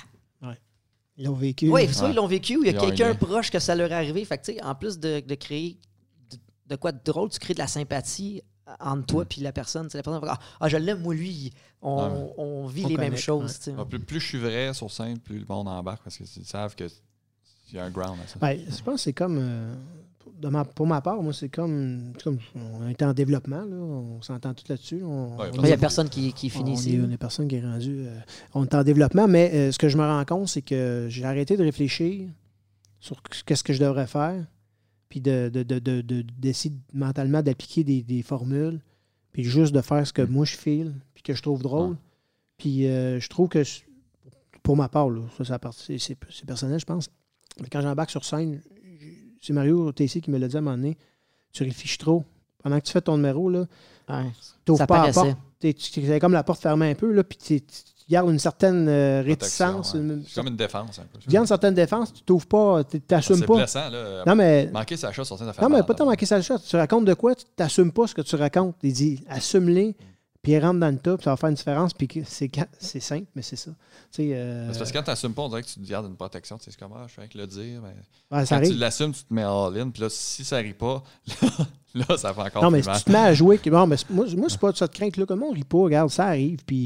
ils l'ont vécu. Oui, soit ils l'ont vécu ou il y Ils a ont quelqu'un aimé. proche que ça leur est arrivé. Fait que, tu sais, en plus de, de créer de, de quoi de drôle, tu crées de la sympathie entre toi et la personne. Tu sais, la personne va dire, ah, ah, je l'aime, moi, lui, on, Ah ouais. on vit On les mêmes connecte, choses. ouais. tu sais. Ah, plus, plus je suis vrai sur scène, plus le monde embarque parce qu'ils savent qu'il y a un ground à ça. Ben, je pense que c'est comme... euh, de ma, pour ma part, moi, c'est comme, comme on est en développement, là, on s'entend tout là-dessus. On, ouais, il n'y a personne qui, qui finit on, ici. Il n'y a personne qui est rendu. Euh, on est en développement, mais euh, ce que je me rends compte, c'est que j'ai arrêté de réfléchir sur qu'est-ce que je devrais faire, puis de, de, de, de, de, d'essayer mentalement d'appliquer des, des formules, puis juste de faire ce que moi je file, puis que je trouve drôle. Ouais. Puis euh, je trouve que, pour ma part, là, ça, ça c'est, c'est, c'est personnel, je pense, mais quand j'embarque sur scène, c'est Mario Tessier qui me l'a dit à un moment donné, tu réfléchis trop. Pendant que tu fais ton numéro, là, ouais, tu n'ouvres pas la porte. C'est comme la porte fermée un peu, là, puis tu gardes une certaine euh, réticence. Ouais. Une, c'est comme une défense. Un peu. Tu gardes une certaine défense, tu t'ouvres pas, tu t'assumes c'est pas. C'est blessant, là. Non, mais, manquer sa chasse sur scène, ça fait Non, mal, mais pas tant manquer sa chasse. Tu racontes de quoi, tu t'assumes pas ce que tu racontes. Tu dis, assume-les. Mm. Puis rentre dans le tas, puis ça va faire une différence. Puis c'est, c'est simple, mais c'est ça. Euh... C'est parce que quand tu n'assumes pas, on dirait que tu te gardes une protection. Tu sais, c'est comme, ah, je fais avec le dire. Mais... Ouais, quand arrive. tu l'assumes, tu te mets all-in. Puis là, si ça rit pas, là, là ça fait encore non, plus mais mal. si tu te mets à jouer, bon, mais moi, moi c'est pas de ça de crainte. Là, comme on rit pas, regarde, ça arrive. Puis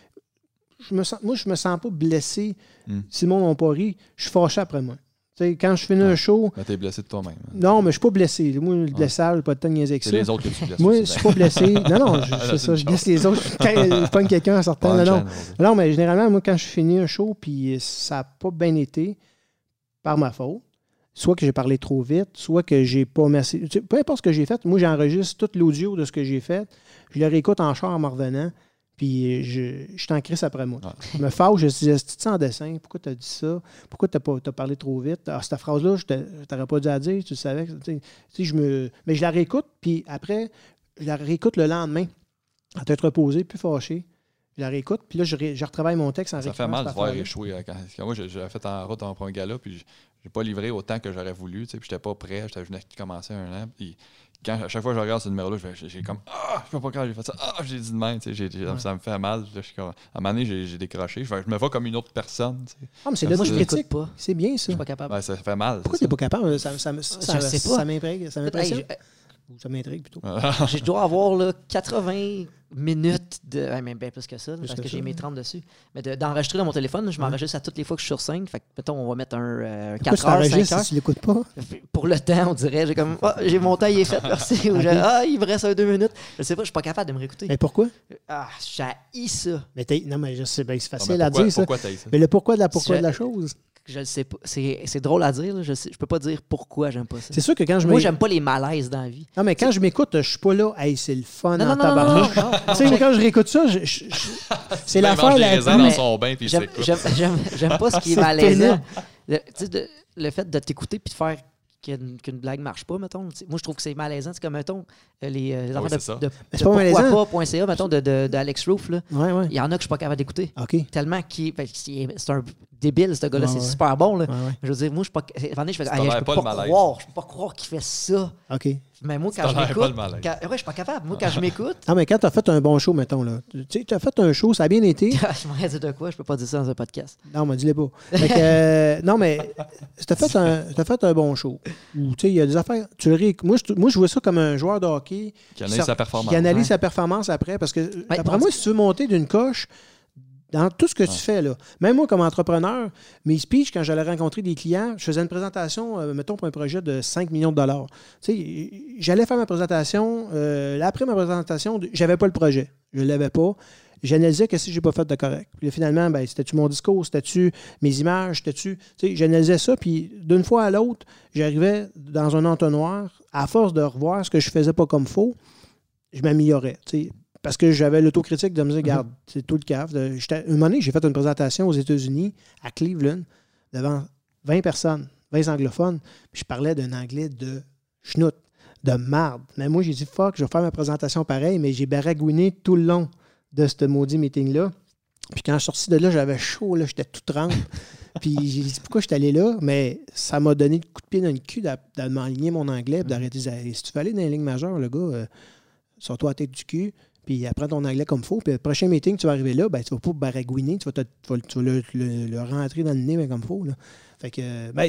je me sens, moi, je me sens pas blessé. Mm. Si le monde n'a pas ri, je suis fâché après moi. T'sais, quand je finis ouais. un show. Mais t'es blessé de toi-même. Hein. Non, mais je suis pas blessé. Moi, le blessage, pas de temps de niaiser avec ça. C'est les autres que tu blesses. Moi, je suis pas blessé. Non, non, je, c'est ça. Je blesse les autres. Quand je pogne quelqu'un en sortant. Non, non. non, mais généralement, moi, quand je finis un show, puis ça n'a pas bien été par ma faute, soit que j'ai parlé trop vite, soit que j'ai pas merci. Peu importe ce que j'ai fait, moi, j'enregistre tout l'audio de ce que j'ai fait. Je le réécoute en char en me revenant. Puis je, je t'en crisse après moi. Ouais. Je me fâche, je me disais, c'est-tu ça en dessin? Pourquoi tu as dit ça? Pourquoi tu as parlé trop vite? Ah, cette phrase-là, je t'aurais pas dû la dire, tu le savais. Je me... Mais je la réécoute, puis après, je la réécoute le lendemain, à t'être reposé, plus fâché. Je la réécoute, puis là, je, ré... je retravaille mon texte en réécoutant. Ça fait mal de voir échouer. Quand... Moi, j'ai fait en route pour un gala, puis j'ai pas livré autant que j'aurais voulu, puis j'étais pas prêt, je venais de commencer un an, puis quand, à chaque fois que je regarde ce numéro-là, j'ai, j'ai comme ah, je sais pas quand j'ai fait ça, ah, j'ai dit de même, j'ai, j'ai, ouais. ça me fait mal. Là, je suis comme, à un moment donné, j'ai, j'ai décroché. Je, je me vois comme une autre personne. T'sais. Ah, mais c'est là que je critique pas. C'est bien ça. Je suis pas capable. Ouais, ça fait mal. Pourquoi t'es pas capable? Ça, ça, ça, ça, je sais ça, pas. m'imprègne. Ça m'impressionne. Hey, je... Ça m'intrigue plutôt. Je dois avoir là, quatre-vingts minutes de. Ouais, même bien plus que ça, plus parce que, que j'ai mes trente dessus. Mais de, d'enregistrer dans mon téléphone, je m'enregistre à toutes les fois que je suis sur scène. Fait que, mettons, on va mettre un euh, quatre heures, cinq heures. Si tu l'écoutes pas? Pour le temps, on dirait. J'ai comme, oh, j'ai mon temps, il est fait, merci. Ou okay. Ah, il me reste un deux minutes. Je sais pas, je suis pas capable de me réécouter. Mais pourquoi? Ah, j'haïs ça. Mais non, mais je sais, ben, c'est facile non, pourquoi, à dire, ça. Pourquoi t'as ça? Mais le pourquoi de la pourquoi je, de la chose? Je le sais pas. C'est, c'est drôle à dire. Là. Je, sais, je peux pas dire pourquoi j'aime pas ça. C'est sûr que quand je Moi, j'aime pas les malaises dans la vie. Non, mais quand c'est... je m'écoute, je suis pas là. Hey, c'est le fun non, en non, tabarnak. Non, non, tu sais, quand je réécoute ça, je, je, je, c'est l'affaire la plus. Dans son bain, puis j'aime, j'aime, j'aime, j'aime pas ce qui est, est malaisant. Le, de, le fait de t'écouter puis de faire qu'une, qu'une blague marche pas, mettons. T'sais, moi, je trouve que c'est malaisant. C'est comme, mettons, les, les enfants oui, de, de, de, de pourquoi-pas.ca, mettons, de, de, d'Alex Roof. Là. Ouais, ouais. Il y en a que je suis pas capable d'écouter. Okay. Tellement qu'il ben, c'est un débile, ce gars-là. Ouais, c'est ouais. super bon. Là. Ouais, ouais. Je veux dire, moi, je suis pas... je, fais, ah, je peux pas, pas croire. Je peux pas croire qu'il fait ça. OK. Mais moi, quand je m'écoute... Quand... Ouais, je suis pas capable. Moi, quand je m'écoute... Non, mais quand tu as fait un bon show, mettons, là. Tu sais, tu as fait un show, ça a bien été. Je m'en dire de quoi? Je peux pas dire ça dans un podcast. Non, mais dis-le pas. Fait que, euh, non, mais tu as fait un, t'as fait un bon show. Tu sais, il y a des affaires... Tu le ré... moi, je, moi, je vois ça comme un joueur de hockey... Qui analyse sa performance. Qui analyse ouais. sa performance après. Parce que, ouais, après moi, si tu veux monter d'une coche... Dans tout ce que tu ouais. fais, là. Même moi, comme entrepreneur, mes speeches, quand j'allais rencontrer des clients, je faisais une présentation, euh, mettons, pour un projet de cinq millions de dollars. Tu sais, j'allais faire ma présentation. Euh, après ma présentation, j'avais pas le projet. Je ne l'avais pas. J'analysais qu'est-ce que j'ai pas fait de correct. Puis là, finalement, ben, c'était-tu mon discours, c'était-tu mes images, c'était-tu... Tu sais, j'analysais ça, puis d'une fois à l'autre, j'arrivais dans un entonnoir. À force de revoir ce que je faisais pas comme faux, je m'améliorais, tu sais. Parce que j'avais l'autocritique de me dire, regarde, mm-hmm. c'est tout le caf. De, un moment donné, j'ai fait une présentation aux États-Unis, à Cleveland, devant vingt personnes, vingt anglophones, puis je parlais d'un anglais de schnout, de marde. Mais moi, j'ai dit, fuck, je vais faire ma présentation pareil, mais j'ai baragouiné tout le long de ce maudit meeting-là. Puis quand je suis sorti de là, j'avais chaud, là, j'étais tout trempe. Puis j'ai dit, pourquoi je suis allé là? Mais ça m'a donné le coup de pied dans le cul de, de m'aligner mon anglais, puis d'arrêter de dire, si tu veux aller dans les lignes majeures, le gars, euh, sors-toi la tête du cul. Puis apprends ton anglais comme il faut. Puis le prochain meeting, tu vas arriver là, ben, tu ne vas pas baragouiner, tu vas, te, tu vas, tu vas le, le, le rentrer dans le nez mais comme il faut. Là. Fait que, ben...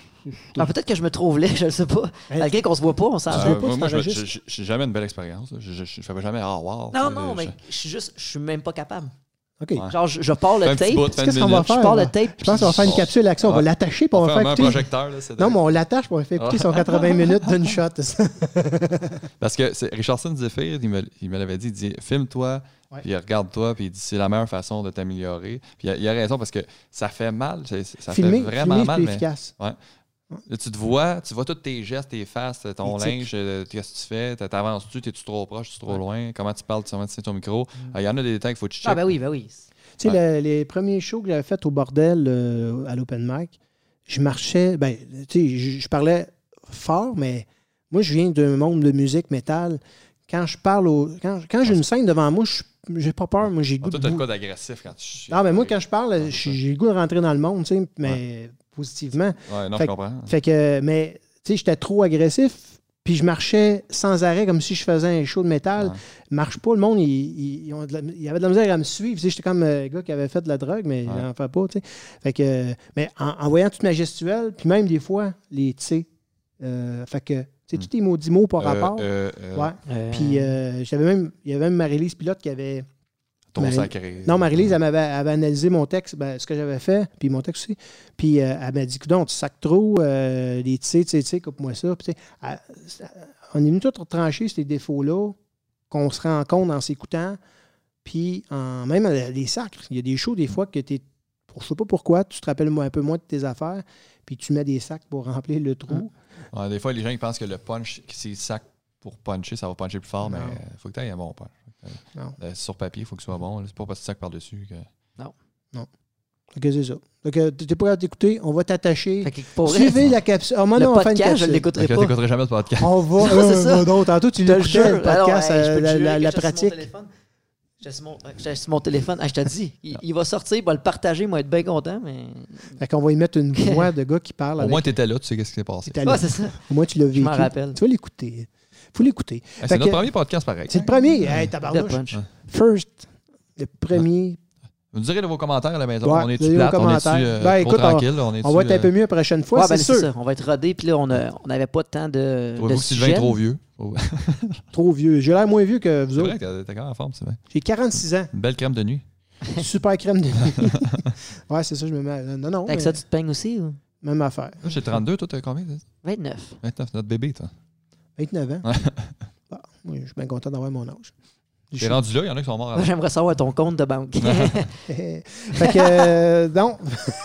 Ah, peut-être que je me trouve laid, je ne sais pas. Ben, quelqu'un qu'on se voit pas, on s'en euh, pas. Moi, moi je n'ai jamais une belle expérience. Je ne fais jamais « Ah, wow ». Non, non, je... mais je suis juste, je suis même pas capable. OK. Ouais. Genre, je, je pars le tape. Bout, Qu'est-ce qu'on va faire? Je pars là? le tape. Je pense qu'on va faire une capsule action. On va Ouais. l'attacher pour on va faire un écouter. projecteur. Là, Non, mais on l'attache pour faire écouter son quatre-vingts minutes d'une shot. Parce que c'est Richardson Zephyr, il me, il me l'avait dit, il dit filme-toi, Ouais. puis regarde-toi, puis il dit c'est la meilleure façon de t'améliorer. Puis il a, il a raison parce que ça fait mal, c'est- ça Filmer, fait vraiment filmer, mal. c'est Mais efficace. là, tu te vois, tu vois tous tes gestes, tes faces, ton Les linge, tics. euh, qu'est-ce que tu fais, t'avances-tu, t'es-tu trop proche, t'es-tu trop loin, comment tu parles, tu tiens ton micro. Il y en a des détails qu'il faut que tu checkes. Ah, ben oui, ben oui. Tu sais, le- les premiers shows que j'avais fait au bordel euh, à l'open mic, je marchais, ben, tu sais, je, je parlais fort, mais moi, je viens d'un monde de musique métal. Quand je parle au. Quand, quand j'ai une scène devant moi, je j'ai pas peur. Moi, j'ai le goût Toi, de. t'as le bou- cas d'agressif quand tu. Non, mais moi, quand je parle, j'ai j'ai le goût de rentrer dans le monde, tu sais, mais positivement. Ouais, non, Fait je que- comprends. Fait que, mais, tu sais, j'étais trop agressif, puis je marchais sans arrêt comme si je faisais un show de métal. Ouais. Marche pas, le monde, il, il, ils ont de la- il avait de la misère à me suivre. Tu sais, j'étais comme un gars qui avait fait de la drogue, mais Ouais. il n'en fait pas, tu sais. Fait que, mais en, en voyant toute ma gestuelle, puis même des fois, les tu sais, euh, fait que, tu sais, Hmm. tous les maudits mots par Euh, rapport. euh, euh, Ouais. Euh, Puis, euh, j'avais même, il y avait même Marie-Lise Pilote qui avait. Ton Marie- sacré. Non, Marie-Lise, elle m'avait elle avait analysé mon texte, ben, ce que j'avais fait, puis mon texte aussi. Puis euh, elle m'a dit, coudonc, tu sacs trop, euh, les tu sais, tu sais, tu sais, coupe-moi ça. Puis, tu sais, elle- on est venu tous retrancher ces défauts-là, qu'on se rend compte en s'écoutant. Puis, en, même euh, les sacres, il y a des shows, des fois, que tu es. Je sais pas pourquoi, tu te rappelles un peu moins de tes affaires, puis tu mets des sacs pour remplir le trou. Ouais, des fois, les gens ils pensent que le punch, que c'est sac pour puncher, ça va puncher plus fort, Non. mais il faut que tu aies un bon punch. Non. Euh, sur papier, il faut que ce soit bon. là. C'est pas parce que tu sacs par-dessus que. Fait que c'est ça. Fait que t'es pas à t'écouter, on va t'attacher. Fait que pour vrai, Suivez la capsule. Oh, le non, on fait une podcast, je capsule. l'écouterai Fait que pas. t'écouteras jamais de podcast. On va. Non, c'est euh, ça. va donc, tantôt, tu Je te le l'écoutais, le jure. Alors, podcast, hey, je peux euh, te la, jurer la- que la j'étais sur mon pratique. téléphone. J'étais sur mon- j'étais sur mon téléphone. Ah, je te dis, il, il va sortir, il va le partager, moi, être bien content, mais. Fait qu'on va y mettre une voix de gars qui parle. Au avec- moins, t'étais là, tu sais qu'est-ce qui s'est passé. T'es allé. Ouais, c'est ça. Au moins, tu l'as vécu. m'en rappelle. Tu vas l'écouter. Faut l'écouter. Hey, Fait c'est notre que- premier podcast pareil. C'est le premier. Hey, Le tabarnouche. punch. First. Le premier. Vous nous direz dans vos commentaires à la maison. Ouais, on est-tu donnez vos plate? On est-tu commentaires. euh, Ben, trop écoute, on- tranquille? On, On va être un peu mieux la prochaine fois, Ouais, c'est ben, sûr. ça. On va être rodé, puis là, on a- on n'avait pas de temps de. de Trouvez-vous que Sylvain est sujet. trop vieux? Oh. Trop vieux. J'ai l'air moins vieux que vous C'est autres. vrai que t'es quand même en forme, Sylvain. J'ai quarante-six ans. Une belle crème de nuit. Super crème de nuit. Ouais, c'est ça, je me mets. Non, non. Avec mais ça, tu te peignes aussi ou? Même affaire. Moi, j'ai trente-deux, toi, t'as combien? vingt-neuf. vingt-neuf, notre bébé, toi. vingt-neuf ans. Ouais. Bon, moi, je suis bien content d'avoir mon âge. Je T'es suis- rendu là, il y en a qui sont morts Moi, avant. j'aimerais savoir ton compte de banque. Fait que, euh, non.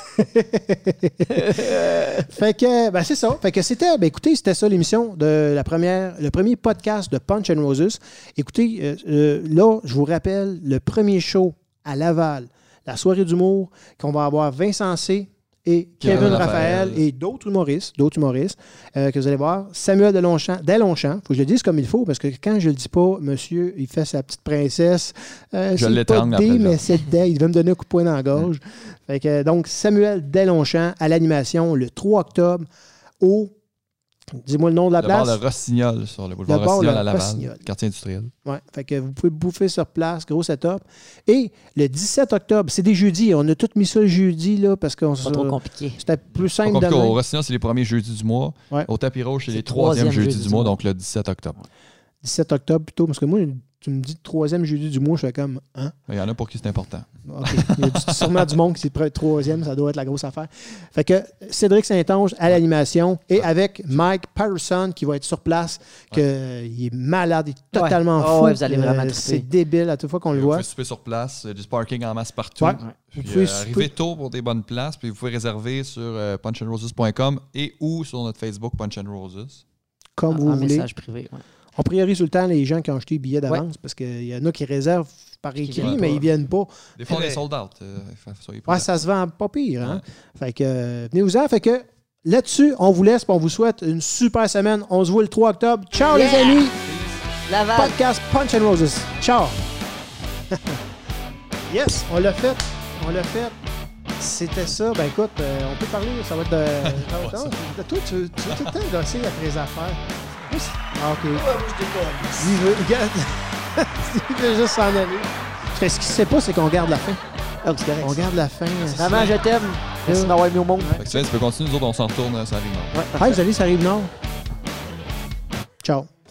Fait que, ben, c'est ça. Fait que c'était, ben, écoutez, c'était ça l'émission de la première, le premier podcast de Punch and Roses. Écoutez, euh, euh, là, je vous rappelle, le premier show à Laval, la soirée d'humour, qu'on va avoir Vincent C. et Kevin, Kevin Raphaël, Raphaël. et d'autres humoristes, d'autres humoristes euh, que vous allez voir. Samuel Delonchamp, Delonchamp, faut que je le dise comme il faut, parce que quand je le dis pas, monsieur, il fait sa petite princesse. Euh, Je c'est l'étrangle pas D, après, mais là. c'est D. Il va me donner un coup de poing dans la gorge. Fait que, donc, Samuel Delonchamp à l'animation le trois octobre au... Dis-moi le nom de la Le bar place. de Rossignol, sur le boulevard Le bar Rossignol de à Laval, Rossignol. quartier industriel. Ouais, fait que vous pouvez bouffer sur place, gros setup. Et le dix-sept octobre, c'est des jeudis. On a tout mis ça le jeudi, là, parce que Pas trop compliqué. c'était plus Pas simple compliqué. Au demain. Rossignol, c'est les premiers jeudis du mois. Ouais. Au tapis rouge, c'est C'est les le troisièmes troisième jeudis jeudi du mois, du mois. donc le dix-sept octobre. dix-sept octobre plutôt, parce que moi, tu me dis troisième jeudi du mois, je fais comme, hein? Il y en a pour qui c'est important. OK. Il y a du- sûrement du monde qui est troisième, ça doit être la grosse affaire. Fait que Cédric Saint-Onge à l'animation et avec Mike Patterson qui va être sur place, que, euh, il est malade, il est totalement Ouais. fou. Oh, ouais, vous allez vraiment Euh, triper. c'est débile à toute fois qu'on le Vous voit. pouvez souper sur place, euh, du parking en masse partout. Ouais. Puis, Vous pouvez euh, souper- arrivez tôt pour des bonnes places, puis vous pouvez réserver sur euh, punch and roses point com et ou sur notre Facebook Punch and Roses. Comme En, vous en voulez. message privé. Ouais. On priorise tout le temps les gens qui ont acheté des billets d'avance parce qu'il y en a qui réservent par écrit, viennent mais pas. ils viennent pas. Des fois, on Euh, est sold out. euh, fa- soyez Ouais, prudents. ça se vend pas pire. Hein? Fait que euh, venez-vous-en. Fait que là-dessus, on vous laisse et on vous souhaite une super semaine. On se voit le trois octobre. Ciao Yeah! les amis! Laval. Podcast Punch and Roses. Ciao! Yes, on l'a fait. On l'a fait. C'était ça. Ben écoute, euh, on peut parler. Ça va être de. ça va être- non, toi, tu, tu veux tout le temps gosser après les affaires. Moi, c'est- Ah, ok. Il veut, regarde. Il veut juste s'en aller. Fait que ce qu'il sait pas, c'est qu'on garde la fin. Ah, c'est correct. On garde la fin. euh, Maman, je t'aime. Merci d'avoir mis au monde. Fait que Sylvain, tu peux continuer, nous autres, on s'en retourne, ça arrive. Ouais, Hey, vous allez, ça arrive nord. Ciao.